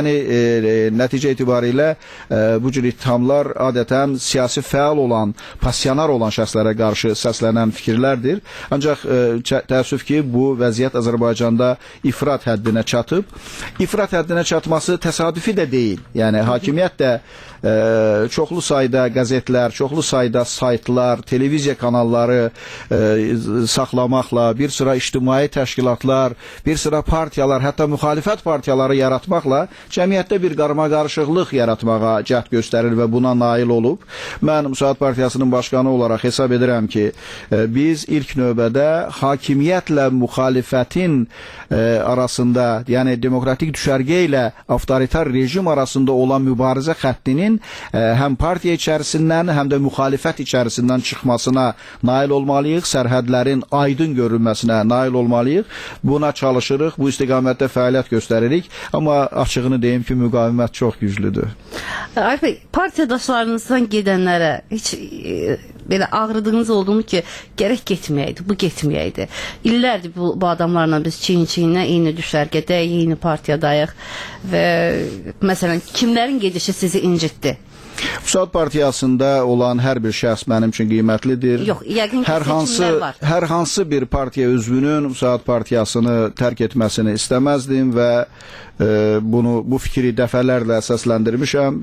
Yəni e, nəticə itibarilə e, bu cür ittihamlar adətən siyasi fəal olan, passionar olan şəxslərə qarşı səslənən fikirlərdir. Ancaq e, təəssüf ki, bu vəziyyət Azərbaycanda ifrat həddinə çatıb. İfrat həddinə çatması təsadüfi də deyil. Yəni hakimiyyət də e, çoxlu sayda qəzetlər, çoxlu sayda saytlar, televiziya kanalları e, saxlamaqla, bir sıra ictimai təşkilatlar, bir sıra partiyalar, hətta müxalifət partiyaları yaratmaqla cəmiyyətdə bir qarmaqarışıqlıq yaratmağa cəhd göstərir və buna nail olub. Mən Müsaad Partiyasının başqanı olaraq hesab edirəm ki, e, biz ilk növbədə hakimiyyətlə müxalifətin e, arasında, yəni demokratik düşərgə ilə avtoritar rejim arasında olan mübarizə xəttinin e, həm partiya içərisindən, həm də müxalifət içərisindən çıxmasına nail olmalıyıq, sərhədlərin aydın görünməsinə nail olmalıyıq. Buna çalışırıq, bu istiqamətdə fəaliyyət göstəririk, amma açığını deyim ki, müqavimət çox güclüdür. Arif bəy, partiyadaşlarınızdan gedənlərə heç e, belə ağrıdığınız oldu mu ki, gərək getməyəydi, bu getməyəydi. İllərdir bu, bu adamlarla biz çiyin-çiyinə eyni düşərgədəyik, eyni partiyadayıq və məsələn, kimlərin gedişi sizi incitdi? Müsaad Partiyasında olan hər bir şəxs mənim üçün qiymətlidir. Yox, yəqin ki, hər hansı, seçimlər var. hər hansı bir partiya üzvünün Müsaad Partiyasını tərk etməsini istəməzdim və e, bunu, bu fikri dəfələrlə əsasləndirmişəm.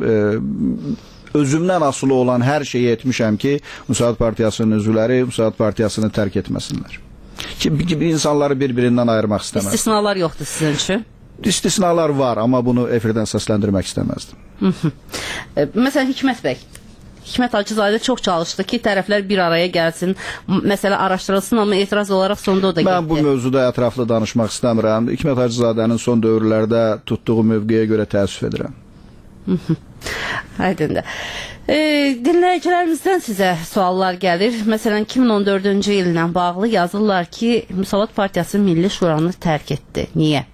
E, özümdən asılı olan hər şeyi etmişəm ki, Müsaad Partiyasının üzvləri Müsaad Partiyasını tərk etməsinlər. Ki, insanları bir-birindən ayırmaq istəməz. İstisnalar yoxdur sizin üçün? İstisnalar var, amma bunu efirdən səsləndirmək istəməzdim. Məsələn, Hikmət bəy, Hikmət Hacızadə çox çalışdı ki, tərəflər bir araya gəlsin, məsələ araşdırılsın, amma etiraz olaraq sonda o da getdi. Mən bu mövzuda ətraflı danışmaq istəmirəm. Hikmət Hacızadənin son dövrlərdə tutduğu mövqeyə görə təəssüf edirəm. Aydındır. E, dinləyicilərimizdən sizə suallar gəlir. Məsələn, iki min on dördüncü illə bağlı yazırlar ki, Müsavat Partiyası Milli Şuranı tərk etdi. Niyə?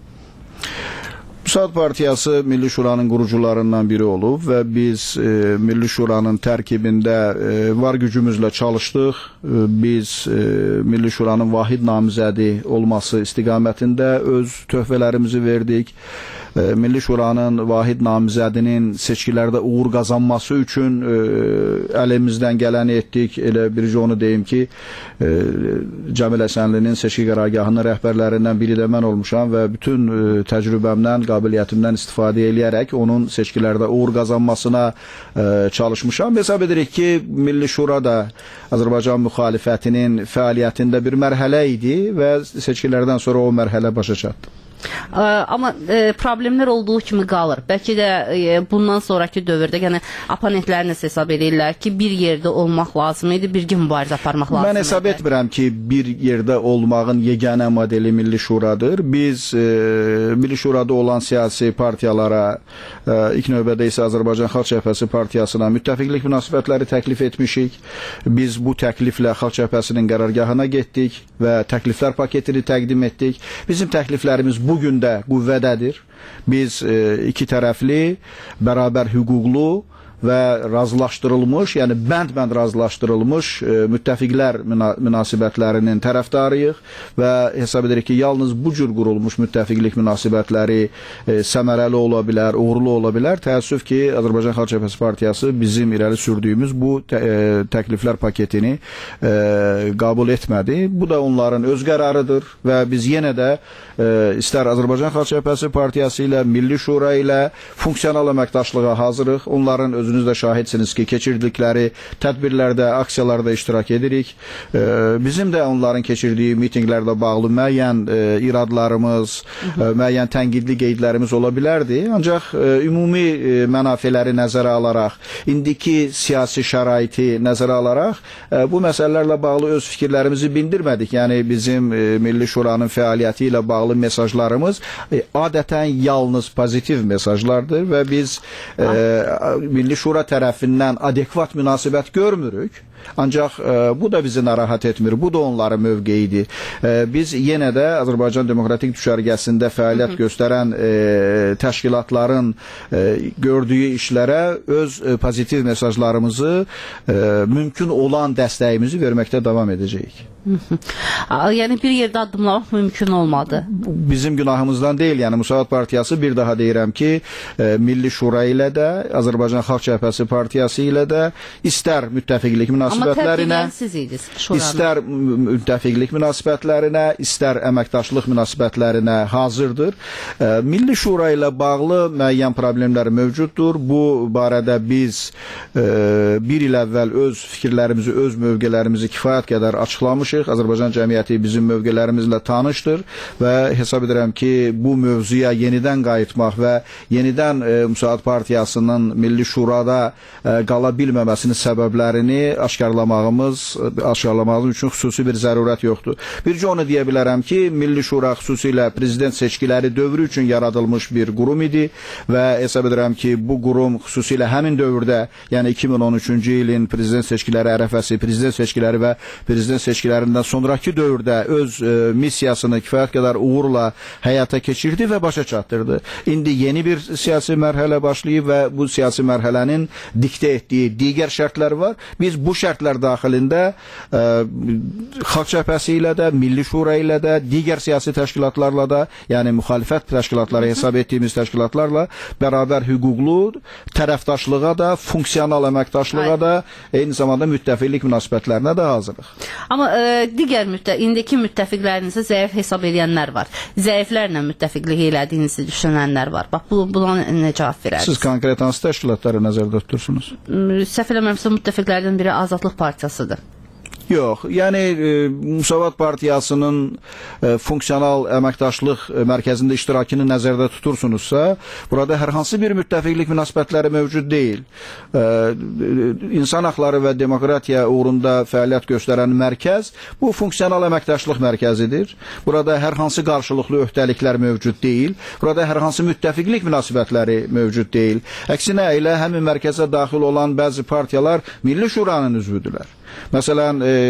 Müsaad Partiyası Milli Şuranın qurucularından biri olub və biz e, Milli Şuranın tərkibində e, var gücümüzlə çalışdıq. E, biz e, Milli Şuranın vahid namizədi olması istiqamətində öz töhfələrimizi verdik. E, Milli Şuranın vahid namizədinin seçkilərdə uğur qazanması üçün e, əlimizdən gələni etdik. Elə bircə onu deyim ki, e, Cəmil Həsənlinin seçki qərargahının rəhbərlərindən biri də mən olmuşam və bütün e, təcrübəmdən, qabiliyyətimdən istifadə eləyərək onun seçkilərdə uğur qazanmasına e, çalışmışam. Hesab edirik ki, Milli Şura da Azərbaycan müxalifətinin fəaliyyətində bir mərhələ idi və seçkilərdən sonra o mərhələ başa çatdı. Amma e, problemlər olduğu kimi qalır. Bəlkə də e, bundan sonraki dövrdə, yəni oponentləriniz hesab edirlər ki, bir yerdə olmaq lazım idi, birgə mübarizə aparmaq lazım idi. Mən hesab etmirəm ki, bir yerdə olmağın yeganə modeli Milli Şuradır. Biz e, Milli Şurada olan siyasi partiyalara, e, ilk növbədə isə Azərbaycan Xalq Cəbhəsi partiyasına müttəfiqlik münasibətləri təklif etmişik. Biz bu təkliflə Xalq Cəbhəsinin qərargahına getdik və təkliflər paketini təqdim etdik. Bizim təkliflərimiz bugün də qüvvədədir. Biz e, iki tərəfli, bərabər hüquqlu və razılaşdırılmış, yəni bənd-bənd razılaşdırılmış e, müttəfiqlər müna münasibətlərinin tərəfdarıyıq və hesab edirik ki, yalnız bu cür qurulmuş müttəfiqlik münasibətləri e, səmərəli ola bilər, uğurlu ola bilər. Təəssüf ki, Azərbaycan Xalq Cəbhəsi partiyası bizim irəli sürdüyümüz bu tə e, təkliflər paketini e, qəbul etmədi. Bu da onların öz qərarıdır və biz yenə də e, istər Azərbaycan Xalq Cəbhəsi partiyası ilə, Milli Şura ilə funksional əməkdaşlığa hazırıq. Onların öz özünüz də şahidsiniz ki, keçirdikləri tədbirlərdə, aksiyalarda iştirak edirik. E, bizim də onların keçirdiyi mitinqlərdə bağlı müəyyən e, iradlarımız, e, müəyyən tənqidli qeydlərimiz ola bilərdi. Ancaq e, ümumi e, mənafeləri nəzərə alaraq, indiki siyasi şəraiti nəzərə alaraq e, bu məsələlərlə bağlı öz fikirlərimizi bildirmədik. Yəni bizim e, Milli Şuranın fəaliyyəti ilə bağlı mesajlarımız e, adətən yalnız pozitiv mesajlardır və biz e, Milli Şura tərəfindən adekvat münasibət görmürük. Ancaq e, bu da bizi narahat etmir. Bu da onların mövqeyidir. E, biz yenə də Azərbaycan Demokratik Düşərgəsində fəaliyyət göstərən e, təşkilatların e, gördüyü işlərə öz e, pozitiv mesajlarımızı, e, mümkün olan dəstəyimizi verməkdə davam edəcəyik. Yəni bir yerdə addımlamaq mümkün olmadı. Bizim günahımızdan deyil. Yəni Müsavat Partiyası, bir daha deyirəm ki, e, Milli Şura ilə də, Azərbaycan Xalq Cəbhəsi Partiyası ilə də istər müttəfiqlik münasibətlərinə, istər müttəfiqlik münasibətlərinə, istər əməkdaşlıq münasibətlərinə hazırdır. E, Milli Şura ilə bağlı müəyyən problemlər mövcuddur. Bu barədə biz e, bir il əvvəl öz fikirlərimizi, öz mövqelərimizi kifayət qədər açıqlamışıq. Azərbaycan cəmiyyəti bizim mövqələrimizlə tanışdır və hesab edirəm ki, bu mövzuya yenidən qayıtmaq və yenidən e, Müsavat Partiyasının Milli Şurada e, qala bilməməsinin səbəblərini aşkarlamağımız, aşkarlamağımız üçün xüsusi bir zərurət yoxdur. Bircə onu deyə bilərəm ki, Milli Şura xüsusilə prezident seçkiləri dövrü üçün yaradılmış bir qurum idi və hesab edirəm ki, bu qurum xüsusilə həmin dövrdə, yəni iki min on üçüncü ilin prezident seçkiləri ərəfəsi, prezident seçkiləri və prezident seçkilərindən sonraki dövrdə öz e, missiyasını kifayət qədər uğurla həyata keçirdi və başa çatdırdı. İndi yeni bir siyasi mərhələ başlayıb və bu siyasi mərhələnin diktə etdiyi digər şərtlər var. Biz bu şərtlər daxilində e, Xalq Cəbhəsi ilə də, Milli Şura ilə də, digər siyasi təşkilatlarla da, yəni müxalifət təşkilatları hesab etdiyimiz təşkilatlarla bərabər hüquqlu tərəfdaşlığa da, funksional əməkdaşlığa da, eyni zamanda müttəfiqlik münasibətlərinə də hazırıq. Amma e, digər müttə indiki müttəfiqlərinizi zəif hesab edənlər var. Zəiflərlə müttəfiqlik elədiyinizi düşünənlər var. Bax, bu, buna nə cavab verərsiniz? Siz konkret hansı təşkilatları nəzərdə tutursunuz? Səhv eləmirəmsə müttəfiqlərdən biri Azadlıq Partiyasıdır. Yox, yəni e, Müsavat Partiyasının e, funksional əməkdaşlıq e, mərkəzində iştirakını nəzərdə tutursunuzsa, burada hər hansı bir müttəfiqlik münasibətləri mövcud deyil. E, insan haqları və demokratiya uğrunda fəaliyyət göstərən mərkəz bu funksional əməkdaşlıq mərkəzidir. Burada hər hansı qarşılıqlı öhdəliklər mövcud deyil. Burada hər hansı müttəfiqlik münasibətləri mövcud deyil. Əksinə elə həmin mərkəzə daxil olan bəzi partiyalar Milli Şuranın üzvüdürlər. Məsələn, e,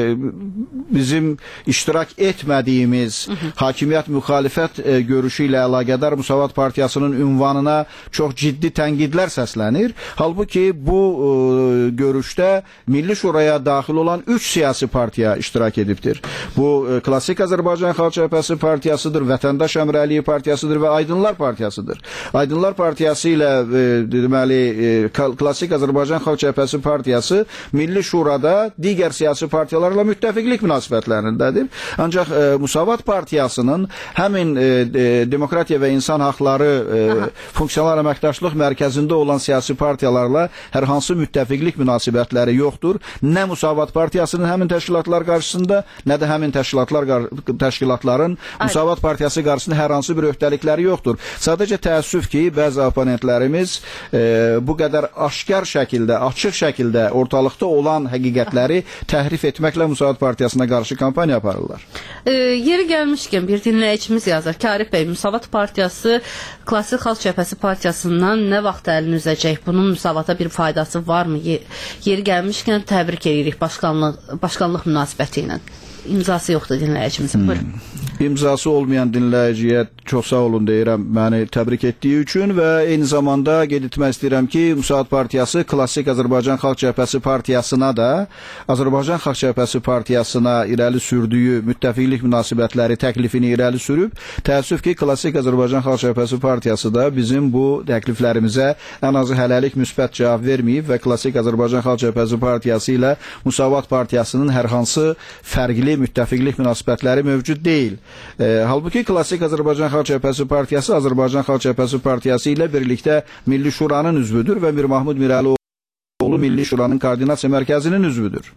bizim iştirak etmədiyimiz hakimiyyət müxalifət e, görüşü ilə əlaqədar Müsavat Partiyasının ünvanına çox ciddi tənqidlər səslənir. Halbuki bu e, görüşdə Milli Şuraya daxil olan üç siyasi partiya iştirak edibdir. Bu e, Klassik Azərbaycan Xalq Cəbhəsi Partiyasıdır, Vətəndaş Əmrəliyi Partiyasıdır və Aydınlar Partiyasıdır. Aydınlar Partiyası ilə e, deməli e, Klassik Azərbaycan Xalq Cəbhəsi Partiyası Milli Şurada digər siyasi partiyalarla müttəfiqlik münasibətlərindədir. Ancaq e, Müsavat Partiyasının həmin e, e, demokratiya və insan haqları e, funksional əməkdaşlıq mərkəzində olan siyasi partiyalarla hər hansı müttəfiqlik münasibətləri yoxdur. Nə Müsavat Partiyasının həmin təşkilatlar qarşısında, nə də həmin təşkilatlar təşkilatların Müsavat Partiyası qarşısında hər hansı bir öhdəlikləri yoxdur. Sadəcə təəssüf ki, bəzi oponentlərimiz e, bu qədər aşkar şəkildə, açıq şəkildə ortalıqda olan həqiqətləri təhrif etməklə Müsavat Partiyasına qarşı kampaniya aparırlar. E, yeri gəlmişkən bir dinləyicimiz yazır. Karif bəy, Müsavat Partiyası Klassik Xalq Cəbhəsi Partiyasından nə vaxt əlini üzəcək? Bunun Müsavata bir faydası varmı? Yeri gəlmişkən təbrik edirik başkanlıq, başkanlıq münasibəti ilə. İmzası yoxdur dinləyicimizin. Buyurun. İmzası olmayan dinləyiciyə çox sağ olun deyirəm məni təbrik etdiyi üçün və eyni zamanda qeyd etmək istəyirəm ki, Müsavat Partiyası Klassik Azərbaycan Xalq Cəbhəsi Partiyasına da Azərbaycan Xalq Cəbhəsi Partiyasına irəli sürdüyü müttəfiqlik münasibətləri təklifini irəli sürüb. Təəssüf ki, Klassik Azərbaycan Xalq Cəbhəsi Partiyası da bizim bu təkliflərimizə ən azı hələlik müsbət cavab verməyib və Klassik Azərbaycan Xalq Cəbhəsi Partiyası ilə Müsavat Partiyasının hər hansı fərqli müttəfiqlik münasibətləri mövcud deyil. E, halbuki Klassik Azərbaycan Xalq Cəbhəsi Partiyası Azərbaycan Xalq Cəbhəsi Partiyası ilə birlikdə Milli Şuranın üzvüdür və Mir Mahmud Mirəlioğlu Milli Şuranın koordinasiya mərkəzinin üzvüdür.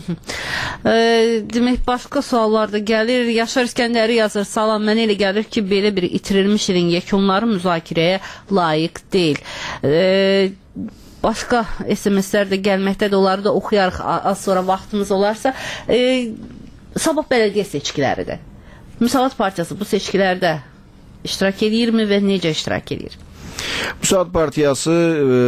E, demək başqa suallar da gəlir. Yaşar İskəndəri yazır. Salam, mənə elə gəlir ki, belə bir itirilmiş ilin yekunları müzakirəyə layiq deyil. E, başqa S M S-lər də gəlməkdədir. Onları da oxuyarıq az sonra vaxtımız olarsa. E, Sabah bələdiyyə seçkiləridir. Müsavat Partiyası bu seçkilərdə iştirak edirmi və necə iştirak edir? Müsavat Partiyası e,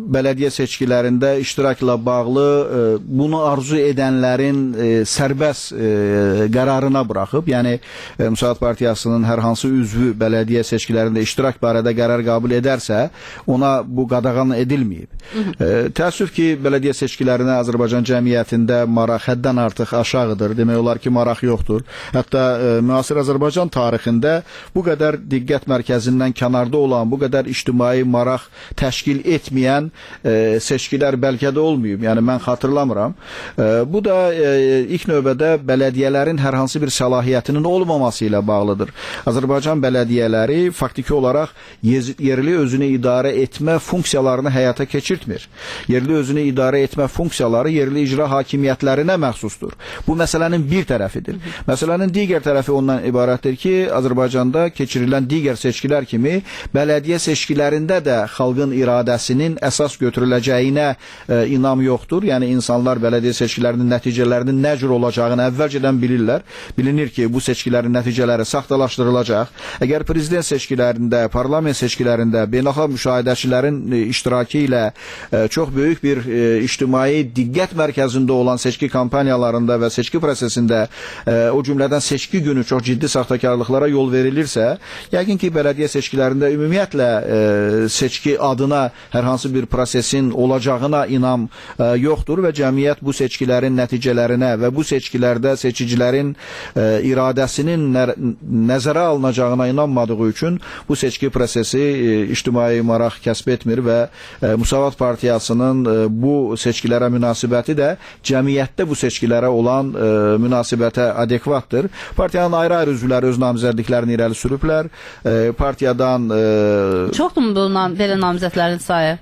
bələdiyyə seçkilərində iştirakla bağlı e, bunu arzu edənlərin e, sərbəst e, qərarına buraxıb, yəni e, Müsavat Partiyasının hər hansı üzvü bələdiyyə seçkilərində iştirak barədə qərar qəbul edərsə, ona bu qadağan edilməyib. E, təəssüf ki, bələdiyyə seçkilərinə Azərbaycan cəmiyyətində maraq həddən artıq aşağıdır. Demək olar ki, maraq yoxdur. Hətta e, müasir Azərbaycan tarixində bu qədər diqqət mərkəzindən kənarda olan, bu qədər ictimai maraq təşkil etməyən e, seçkilər bəlkə də olmayıb. Yəni mən xatırlamıram. E, bu da e, ilk növbədə bələdiyyələrin hər hansı bir səlahiyyətinin olmaması ilə bağlıdır. Azərbaycan bələdiyyələri faktiki olaraq yerli özünü idarə etmə funksiyalarını həyata keçirtmir. Yerli özünü idarə etmə funksiyaları yerli icra hakimiyyətlərinə məxsusdur. Bu məsələnin bir tərəfidir. Məsələnin digər tərəfi ondan ibarətdir ki, Azərbaycanda keçirilən digər seçkilər kimi bələdiyyə seçkilərində də xalqın iradəsinin əsas götürüləcəyinə e, inam yoxdur. Yəni insanlar bələdiyyə seçkilərinin nəticələrinin nə cür olacağını əvvəlcədən bilirlər. Bilinir ki, bu seçkilərin nəticələri saxtalaşdırılacaq. Əgər prezident seçkilərində, parlament seçkilərində beynəlxalq müşahidəçilərin e, iştirakı ilə e, çox böyük bir e, ictimai diqqət mərkəzində olan seçki kampaniyalarında və seçki prosesində e, o cümlədən seçki günü çox ciddi saxtakarlıqlara yol verilirsə, yəqin ki, bələdiyyə seçkilərində ümumiyyətlə e, seçki adına hər hansı bir prosesin olacağına inam e, yoxdur və cəmiyyət bu seçkilərin nəticələrinə və bu seçkilərdə seçicilərin e, iradəsinin nə nəzərə alınacağına inanmadığı üçün bu seçki prosesi e, ictimai maraq kəsb etmir və e, Müsavat Partiyasının e, bu seçkilərə münasibəti də cəmiyyətdə bu seçkilərə olan e, münasibətə adekvatdır. Partiyanın ayrı-ayrı üzvləri öz namizədliklərini irəli sürüblər. E, partiyadan e, çoxdur bu nam belə namizədlərin sayı?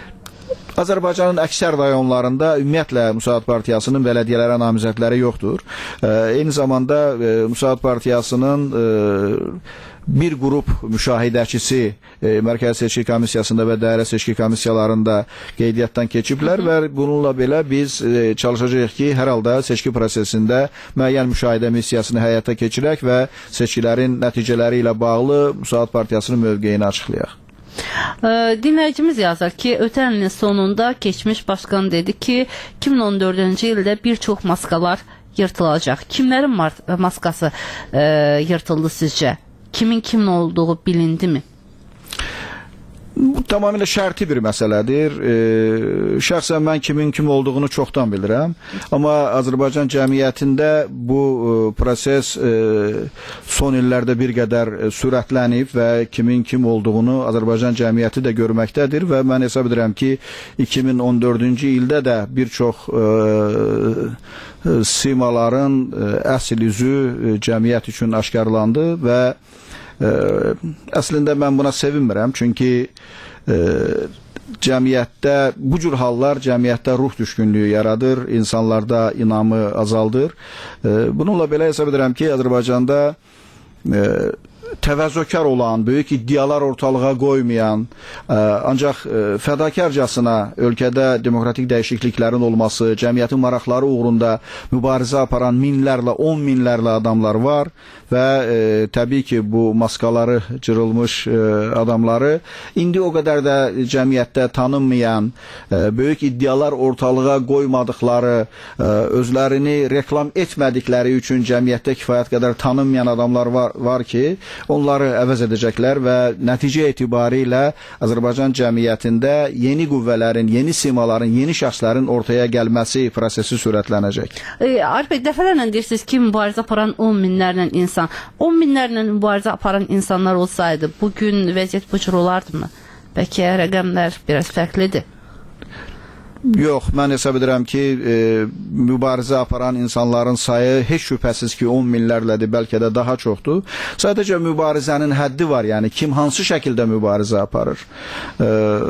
Azərbaycanın əksər rayonlarında ümumiyyətlə Müsavat Partiyasının bələdiyyələrə namizədləri yoxdur. E, eyni zamanda e, Müsavat Partiyasının e, bir qrup müşahidəçisi e, Mərkəzi Seçki Komissiyasında və Dairə Seçki Komissiyalarında qeydiyyatdan keçiblər və bununla belə biz e, çalışacağıq ki, hər halda seçki prosesində müəyyən müşahidə missiyasını həyata keçirək və seçkilərin nəticələri ilə bağlı Müsavat Partiyasının mövqeyini açıqlayaq. Dinləyicimiz yazır ki, ötən ilin sonunda keçmiş başkan dedi ki, iki min on dördüncü ildə bir çox maskalar yırtılacaq. Kimlərin maskası e, yırtıldı sizcə? Kimin kimin olduğu bilindi mi? Bu tamamilə şərti bir məsələdir. E, şəxsən mən kimin kim olduğunu çoxdan bilirəm. Amma Azərbaycan cəmiyyətində bu e, proses e, son illərdə bir qədər e, sürətlənib və kimin kim olduğunu Azərbaycan cəmiyyəti də görməkdədir və mən hesab edirəm ki, iki min on dördüncü ildə də bir çox e, e, simaların e, əsl üzü e, cəmiyyət üçün aşkarlandı və Ə, əslində mən buna sevinmirəm, çünki ə, cəmiyyətdə bu cür hallar cəmiyyətdə ruh düşkünlüyü yaradır, insanlarda inamı azaldır. Ə, bununla belə hesab edirəm ki, Azərbaycanda ə, təvəzzökar olan, böyük iddialar ortalığa qoymayan, ə, ancaq ə, fədakarcasına ölkədə demokratik dəyişikliklərin olması, cəmiyyətin maraqları uğrunda mübarizə aparan minlərlə, on minlərlə adamlar var və e, təbii ki, bu maskaları cırılmış e, adamları indi o qədər də cəmiyyətdə tanınmayan, e, böyük iddialar ortalığa qoymadıkları, e, özlərini reklam etmədikləri üçün cəmiyyətdə kifayət qədər tanınmayan adamlar var, var ki, onları əvəz edəcəklər və nəticə etibarilə Azərbaycan cəmiyyətində yeni qüvvələrin, yeni simaların, yeni şəxslərin ortaya gəlməsi prosesi sürətlənəcək. E, Arif bəy, dəfələrlə deyirsiniz ki, mübarizə aparan on minlərlə insan. on minlərlə mübarizə aparan insanlar olsaydı, bugün vəziyyət bu cür olardı mı? Bəlkə rəqəmlər biraz fərqlidir. Yox, mən hesab edirəm ki, e, mübarizə aparan insanların sayı heç şübhəsiz ki, on minlərlədir, bəlkə də daha çoxdur. Sadəcə mübarizənin həddi var, yəni kim hansı şəkildə mübarizə aparır. E,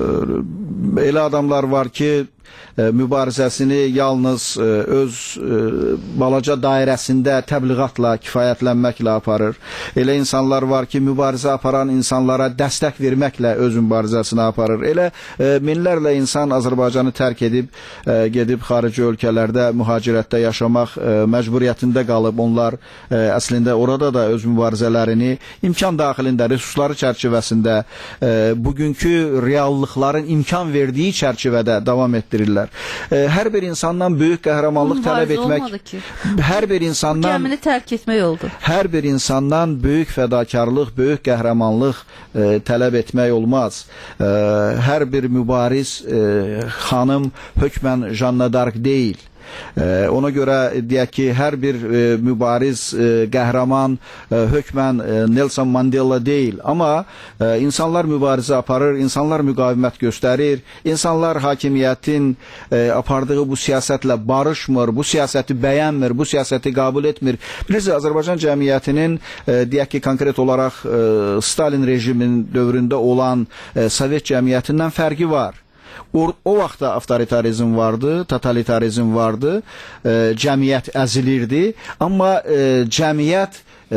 elə adamlar var ki, mübarizəsini yalnız öz balaca dairəsində təbliğatla, kifayətlənməklə aparır. Elə insanlar var ki, mübarizə aparan insanlara dəstək verməklə öz mübarizəsini aparır. Elə minlərlə insan Azərbaycanı tərk tərk edib e, gedib xarici ölkələrdə mühacirətdə yaşamaq e, məcburiyyətində qalıb. Onlar e, əslində orada da öz mübarizələrini imkan daxilində, resursları çərçivəsində e, bugünkü reallıqların imkan verdiyi çərçivədə davam etdirirlər. E, hər bir insandan böyük qəhrəmanlıq tələb etmək, hər bir insandan gəmini tərk etmək oldu. Hər bir insandan böyük fədakarlıq, böyük qəhrəmanlıq e, tələb etmək olmaz. E, hər bir mübariz e, xanım hökmən Janna Dark deyil. Ee, ona görə deyək ki, hər bir e, mübariz, e, qəhrəman e, hökmən e, Nelson Mandela deyil. Amma e, insanlar mübarizə aparır, insanlar müqavimət göstərir, insanlar hakimiyyətin e, apardığı bu siyasətlə barışmır, bu siyasəti bəyənmir, bu siyasəti qəbul etmir. Bilirsiniz, Azərbaycan cəmiyyətinin e, deyək ki, konkret olaraq e, Stalin rejiminin dövründə olan e, Sovet cəmiyyətindən fərqi var. O, o vaxtda avtoritarizm vardı, totalitarizm vardı, e, cəmiyyət əzilirdi, amma e, cəmiyyət e,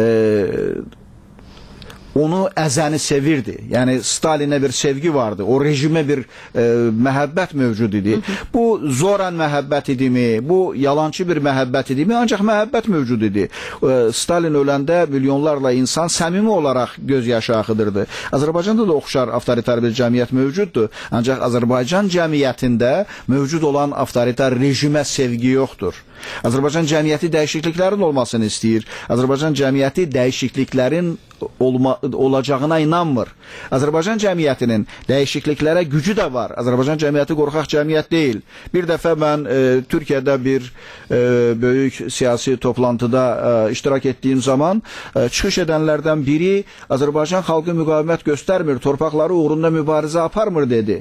onu əzəni sevirdi. Yəni Stalinə bir sevgi vardı, o rejimə bir e, məhəbbət mövcud idi. Bu zoran məhəbbət idimi, bu yalancı bir məhəbbət idimi, ancaq məhəbbət mövcud idi. E, Stalin öləndə milyonlarla insan səmimi olaraq göz yaşı axıdırdı. Azərbaycanda da oxşar avtoritar bir cəmiyyət mövcuddur, ancaq Azərbaycan cəmiyyətində mövcud olan avtoritar rejimə sevgi yoxdur. Azərbaycan cəmiyyəti dəyişikliklərin olmasını istəyir. Azərbaycan cəmiyyəti dəyişikliklərin olma, olacağına inanmır. Azərbaycan cəmiyyətinin dəyişikliklərə gücü də var. Azərbaycan cəmiyyəti qorxaq cəmiyyət deyil. Bir dəfə mən e, Türkiyədə bir e, böyük siyasi toplantıda e, iştirak etdiyim zaman e, çıxış edənlərdən biri Azərbaycan xalqı müqavimət göstərmir, torpaqları uğrunda mübarizə aparmır dedi.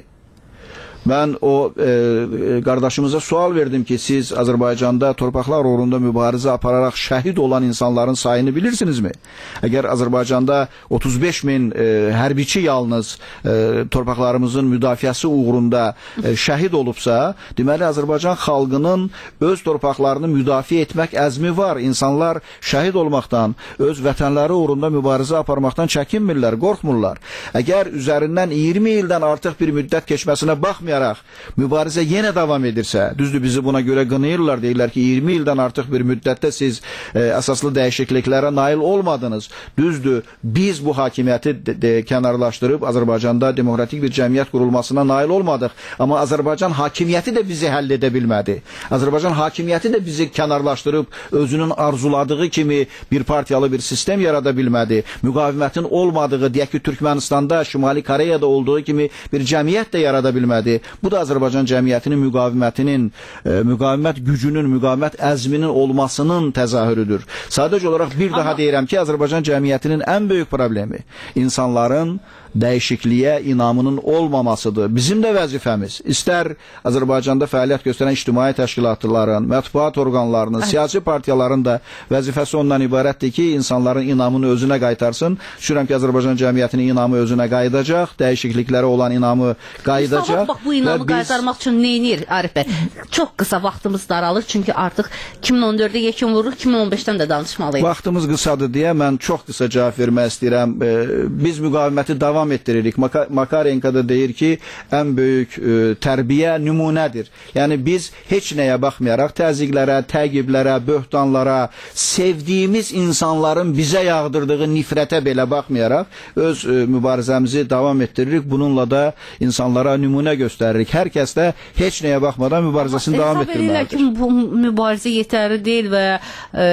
Ben o e, qardaşımıza sual verdim ki, siz Azərbaycanda torpaqlar uğrunda mübarizə apararaq şəhid olan insanların sayını bilirsinizmi? Əgər Azərbaycanda otuz beş min e, hərbiçi yalnız e, torpaqlarımızın müdafiəsi uğrunda e, şəhid olubsa, deməli Azərbaycan xalqının öz torpaqlarını müdafiə etmək əzmi var. İnsanlar şəhid olmaqdan, öz vətənləri uğrunda mübarizə aparmaqdan çəkinmirlər, qorxmurlar. Əgər üzərindən iyirmi ildən artıq bir müddət keçməsinə baxmayaraq mübarizə yenə davam edirsə, düzdür, bizi buna görə qınayırlar, deyirlər ki, iyirmi ildən artıq bir müddətdə siz e, əsaslı dəyişikliklərə nail olmadınız. Düzdür, biz bu hakimiyyəti de, de, kənarlaşdırıb Azərbaycanda demokratik bir cəmiyyət qurulmasına nail olmadıq. Amma Azərbaycan hakimiyyəti də bizi həll edə bilmədi. Azərbaycan hakimiyyəti də bizi kənarlaşdırıb özünün arzuladığı kimi bir partiyalı bir sistem yarada bilmədi. Müqavimətin olmadığı, deyək ki, Türkmenistanda, Şimali Koreyada olduğu kimi bir cəmiyyət də yarada bilmədi. Bu da Azərbaycan cəmiyyətinin müqavimətinin, e, müqavimət gücünün, müqavimət əzminin olmasının təzahürüdür. Sadəcə olaraq bir daha Amma... deyirəm ki, Azərbaycan cəmiyyətinin ən böyük problemi insanların dəyişikliyə inamının olmamasıdır. Bizim də vəzifəmiz, istər Azərbaycanda fəaliyyət göstərən ictimai təşkilatların, mətbuat orqanlarının, evet. siyasi partiyaların da vəzifəsi ondan ibarətdir ki, insanların inamını özünə qaytarsın. Düşünürəm ki, Azərbaycan cəmiyyətinin inamı özünə qayıdacaq, dəyişikliklərə olan inamı qayıdacaq. Bax, bax, bu inamı biz... qaytarmaq üçün neynir Arif bəy? Çox qısa vaxtımız daralır, çünki artıq iki min on dördə yekun vururuq, iki min on beşdən də danışmalıyıq. Vaxtımız qısadır deyə mən çox qısa cavab vermək istəyirəm. Biz müqaviməti davam ettiririk. Makarenko da deyir ki, ən böyük e, tərbiyə nümunədir. Yəni biz heç nəyə baxmayaraq, təzyiqlərə, təqiblərə, böhtanlara, sevdiyimiz insanların bizə yağdırdığı nifrətə belə baxmayaraq, öz e, mübarizəmizi davam ettiririk. Bununla da insanlara nümunə göstəririk. Hər kəs də heç nəyə baxmadan mübarizəsini davam etdirməlidir. Ki, bu mübarizə yetərli deyil və e,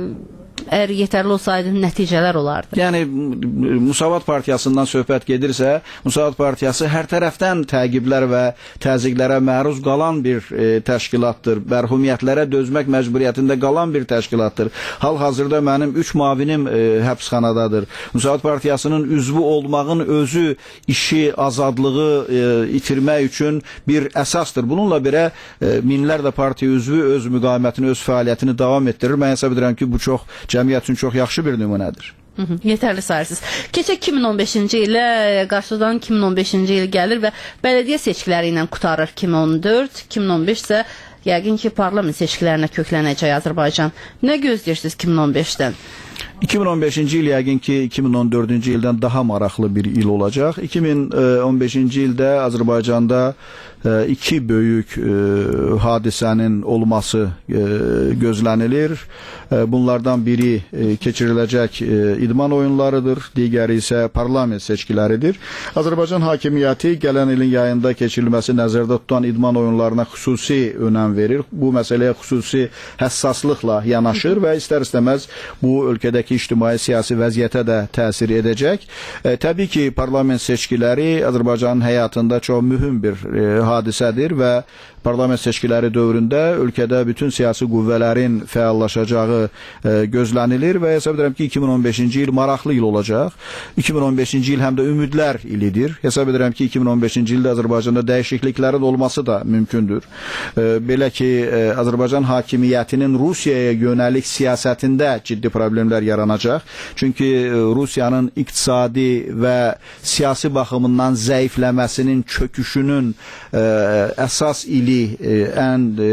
əgər yetərli olsaydı nəticələr olardı. Yəni Müsavat Partiyasından söhbət gedirsə, Müsavat Partiyası hər tərəfdən təqiblər və təzyiqlərə məruz qalan bir e, təşkilatdır. Mərhumiyyətlərə dözmək məcburiyyətində qalan bir təşkilatdır. Hal-hazırda mənim üç müavinim e, həbsxanadadır. Müsavat Partiyasının üzvü olmağın özü işi, azadlığı e, itirmək üçün bir əsasdır. Bununla belə e, minlərlə partiya üzvü öz müqavimətini, öz fəaliyyətini davam etdirir. Mən hesab edirəm ki, bu çox cəmiyyət üçün çox yaxşı bir nümunədir. Hı -hı, yetərli sayırsınız. Keçək iki min on beşinci ilə, qarşıdan iki min on beşinci il gəlir və bələdiyyə seçkiləri ilə qutarır iki min on dörd, iki min on beş isə yəqin ki, parlament seçkilərinə köklənəcək Azərbaycan. Nə gözləyirsiniz iki min on beşdən? iki min on beşinci il yəqin ki iki min on dördüncü ildən daha maraqlı bir il olacaq. iki min on beşinci ildə Azərbaycanda iki böyük hadisənin olması gözlənilir. Bunlardan biri keçiriləcək idman oyunlarıdır, digəri isə parlament seçkiləridir. Azərbaycan hakimiyyəti gələn ilin yayında keçirilməsi nəzərdə tutan idman oyunlarına xüsusi önəm verir. Bu məsələyə xüsusi həssaslıqla yanaşır və istər-istəməz bu ölkədəki ictimai siyasi vəziyyətə də təsir edəcək. E, təbii ki, parlament seçkiləri Azərbaycanın həyatında çox mühüm bir e, hadisədir və parlament seçkiləri dövründə ölkədə bütün siyasi qüvvələrin fəallaşacağı e, gözlənilir və hesab edirəm ki iki min on beşinci il maraqlı il olacaq. iki min on beşinci il həm də ümidlər ilidir. Hesab edirəm ki iki min on beşinci ildə Azərbaycanda dəyişikliklərin olması da mümkündür. E, belə ki e, Azərbaycan hakimiyyətinin Rusiyaya yönəlik siyasətində ciddi problemlər yaranacaq. Çünki e, Rusiyanın iqtisadi və siyasi baxımından zəifləməsinin çöküşünün e, əsas ili ən e,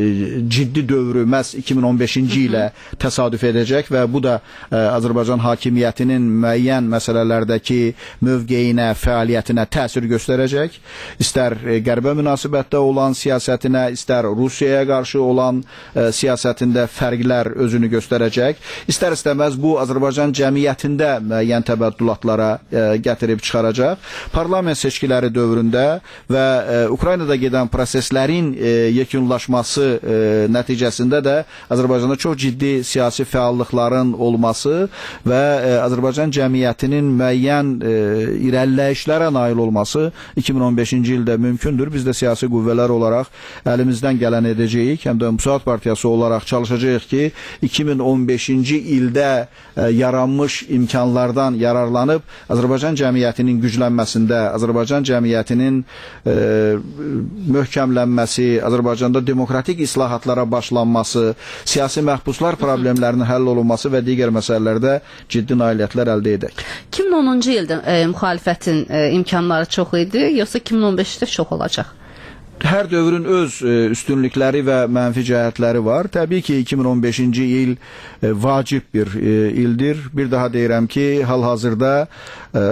ciddi dövrü məhz iki min on beşinci ilə təsadüf edəcək və bu da e, Azərbaycan hakimiyyətinin müəyyən məsələlərdəki mövqeyinə, fəaliyyətinə təsir göstərəcək. İstər e, qərbə münasibətdə olan siyasətinə, istər Rusiyaya qarşı olan e, siyasətində fərqlər özünü göstərəcək. İstər-istəməz bu Azərbaycan cəmiyyətində müəyyən təbəddülatlara e, gətirib çıxaracaq. Parlament seçkiləri dövründə və e, Ukraynada gedən proseslər E, yekunlaşması e, nəticəsində də Azərbaycanda çox ciddi siyasi fəallıqların olması və e, Azərbaycan cəmiyyətinin müəyyən e, irəliləyişlərə nail olması iki min on beşinci ildə mümkündür. Biz də siyasi qüvvələr olaraq əlimizdən gələn edəcəyik. Həm də Müsaad Partiyası olaraq çalışacağıq ki iki min on beşinci ildə e, yaranmış imkanlardan yararlanıb Azərbaycan cəmiyyətinin güclənməsində, Azərbaycan cəmiyyətinin e, möhkəmlənməsində, Azərbaycanda demokratik islahatlara başlanması, siyasi məhbuslar problemlərinin həll olunması və digər məsələlərdə ciddi nailiyyətlər əldə edək. iki min onuncu ildə e, müxalifətin e, imkanları çox idi, yoxsa iki min on beşdə çox olacaq? Hər dövrün öz e, üstünlükləri və mənfi cəhətləri var. Təbii ki, iki min on beşinci il e, vacib bir e, ildir. Bir daha deyirəm ki, hal-hazırda e,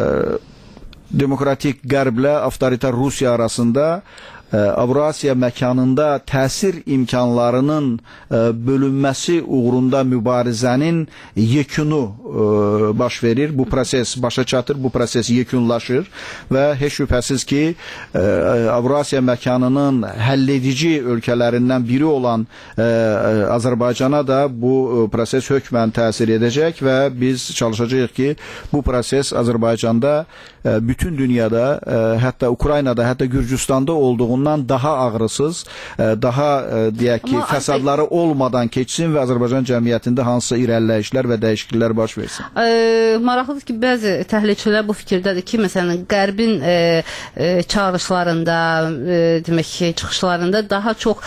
demokratik qərblə avtoritar Rusiya arasında Avrasiya məkanında təsir imkanlarının bölünməsi uğrunda mübarizənin yekunu baş verir. Bu proses başa çatır, bu proses yekunlaşır və heç şübhəsiz ki, Avrasiya məkanının həlledici ölkələrindən biri olan Azərbaycana da bu proses hökmən təsir edəcək və biz çalışacağıq ki, bu proses Azərbaycanda bütün dünyada, hətta Ukraynada, hətta Gürcüstanda olduğu daha ağrısız, daha deyək ki, fəsadları olmadan keçsin və Azərbaycan cəmiyyətində hansısa irəliləyişlər və dəyişikliklər baş versin. E, maraqlıdır ki, bəzi təhlilçilər bu fikirdədir ki, məsələn, Qərbin e, e, çağrışlarında, e, demək ki, çıxışlarında daha çox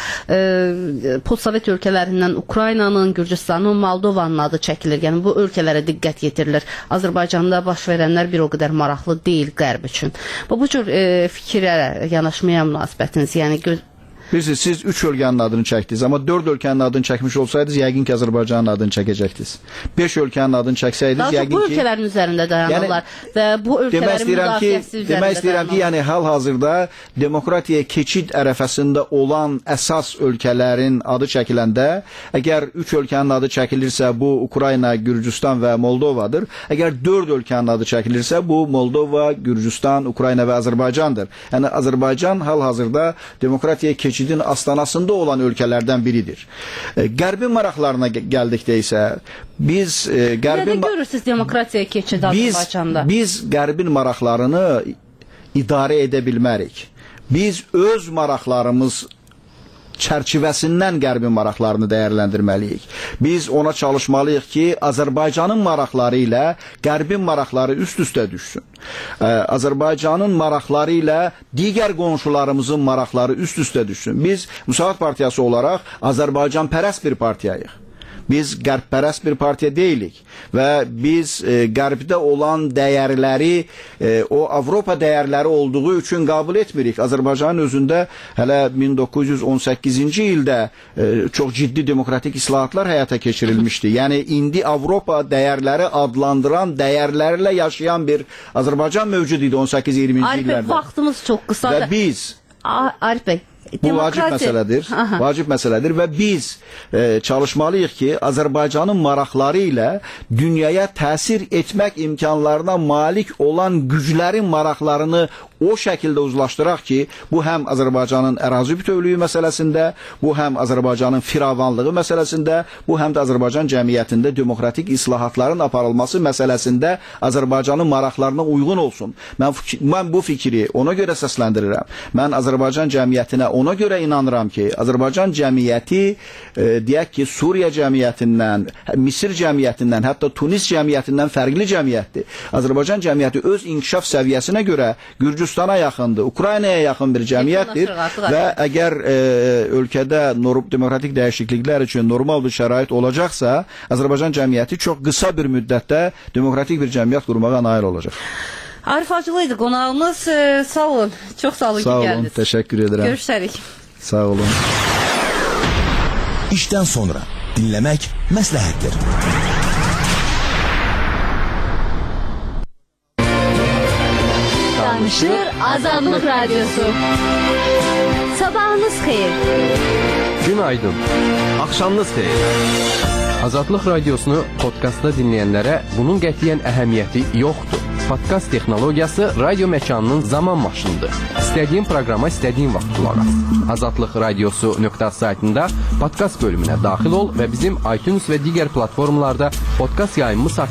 e, postsovet ölkələrindən Ukraynanın, Gürcüstanın, Moldovanın adı çəkilir. Yəni, bu ölkələrə diqqət yetirilir. Azərbaycanda baş verənlər bir o qədər maraqlı deyil Qərb üçün. Bu, bu cür e, fikirlərə yanaşmaya münasibət. Yəni göz Bilirsiniz, siz üç ölkənin adını çəkdiniz, amma dörd ölkənin adını çəkmiş olsaydınız, yəqin ki, Azərbaycanın adını çəkəcəktiniz. Beş ölkənin adını çəksəydiniz, yəqin ki... bu ölkələrin üzərində dayanırlar yəni, və bu ölkələrin müdafiəsi üzərində demək istəyirəm ki, yəni hal-hazırda demokratiyaya keçid ərəfəsində olan əsas ölkələrin adı çəkiləndə, əgər üç ölkənin adı çəkilirsə, bu Ukrayna, Gürcüstan və Moldovadır. Əgər dörd ölkənin adı çəkilirsə, bu Moldova, Gürcüstan, Ukrayna və Azərbaycandır. Yəni, Azərbaycan hal-hazırda demokratiyaya keçid astanasında olan ölkələrdən biridir. Qərbin maraqlarına gəldikdə isə biz qərbin Nədə görürsünüz demokratiyaya keçid Azərbaycanda? Biz, biz qərbin maraqlarını idarə edə bilmərik. Biz öz maraqlarımız çərçivəsindən qərbin maraqlarını dəyərləndirməliyik. Biz ona çalışmalıyıq ki, Azərbaycanın maraqları ilə qərbin maraqları üst-üstə düşsün. Azərbaycanın maraqları ilə digər qonşularımızın maraqları üst-üstə düşsün. Biz Müsaad Partiyası olaraq Azərbaycan pərəst bir partiyayıq. Biz qərbpərəst bir partiya deyilik və biz e, qərbdə olan dəyərləri e, o Avropa dəyərləri olduğu üçün qəbul etmirik. Azərbaycanın özündə hələ min doqquz yüz on səkkizinci ildə e, çox ciddi demokratik islahatlar həyata keçirilmişdi. Yəni indi Avropa dəyərləri adlandıran, dəyərlərlə yaşayan bir Azərbaycan mövcud idi on səkkiz iyirminci Arif bəy, illərdə. vaxtımız çox qısadır. Və biz A- Arif bəy, bu vacib məsələdir. Aha. Vacib məsələdir və biz e, çalışmalıyıq ki, Azərbaycanın maraqları ilə dünyaya təsir etmək imkanlarına malik olan güclərin maraqlarını o şəkildə uzlaşdıraq ki, bu həm Azərbaycanın ərazi bütövlüyü məsələsində, bu həm Azərbaycanın firavanlığı məsələsində, bu həm də Azərbaycan cəmiyyətində demokratik islahatların aparılması məsələsində Azərbaycanın maraqlarına uyğun olsun. Mən, mən bu fikri ona görə səsləndirirəm. Mən Azərbaycan cəmiyyətinə ona görə inanıram ki, Azərbaycan cəmiyyəti e, deyək ki, Suriya cəmiyyətindən, Misir cəmiyyətindən, hətta Tunis cəmiyyətindən fərqli cəmiyyətdir. Azərbaycan cəmiyyəti öz inkişaf səviyyəsinə görə Gürcüstana yaxındır, Ukraynaya yaxın bir cəmiyyətdir və əgər e, ölkədə demokratik dəyişikliklər üçün normal bir şərait olacaqsa, Azərbaycan cəmiyyəti çox qısa bir müddətdə demokratik bir cəmiyyət qurmağa nail olacaq. Arif Hacılı idi qonağımız. Ee, sağ olun. Çox sağ olun sağ ki olun, gəldiniz. təşəkkür edirəm. Görüşərik. Sağ olun. İşdən sonra dinləmək məsləhətdir. Danışır Azadlıq Radyosu. Sabahınız xeyir. Günaydın. Axşamınız xeyir. Azadlıq Radiosunu podkastda dinləyənlərə bunun qətiyyən əhəmiyyəti yoxdur. Podkast texnologiyası radio məkanının zaman maşınıdır. İstədiyin proqrama istədiyin vaxt qulaq as. azadlıq radiosu nöqtə saytında podkast bölümünə daxil ol və bizim iTunes və digər platformalarda podkast yayımımız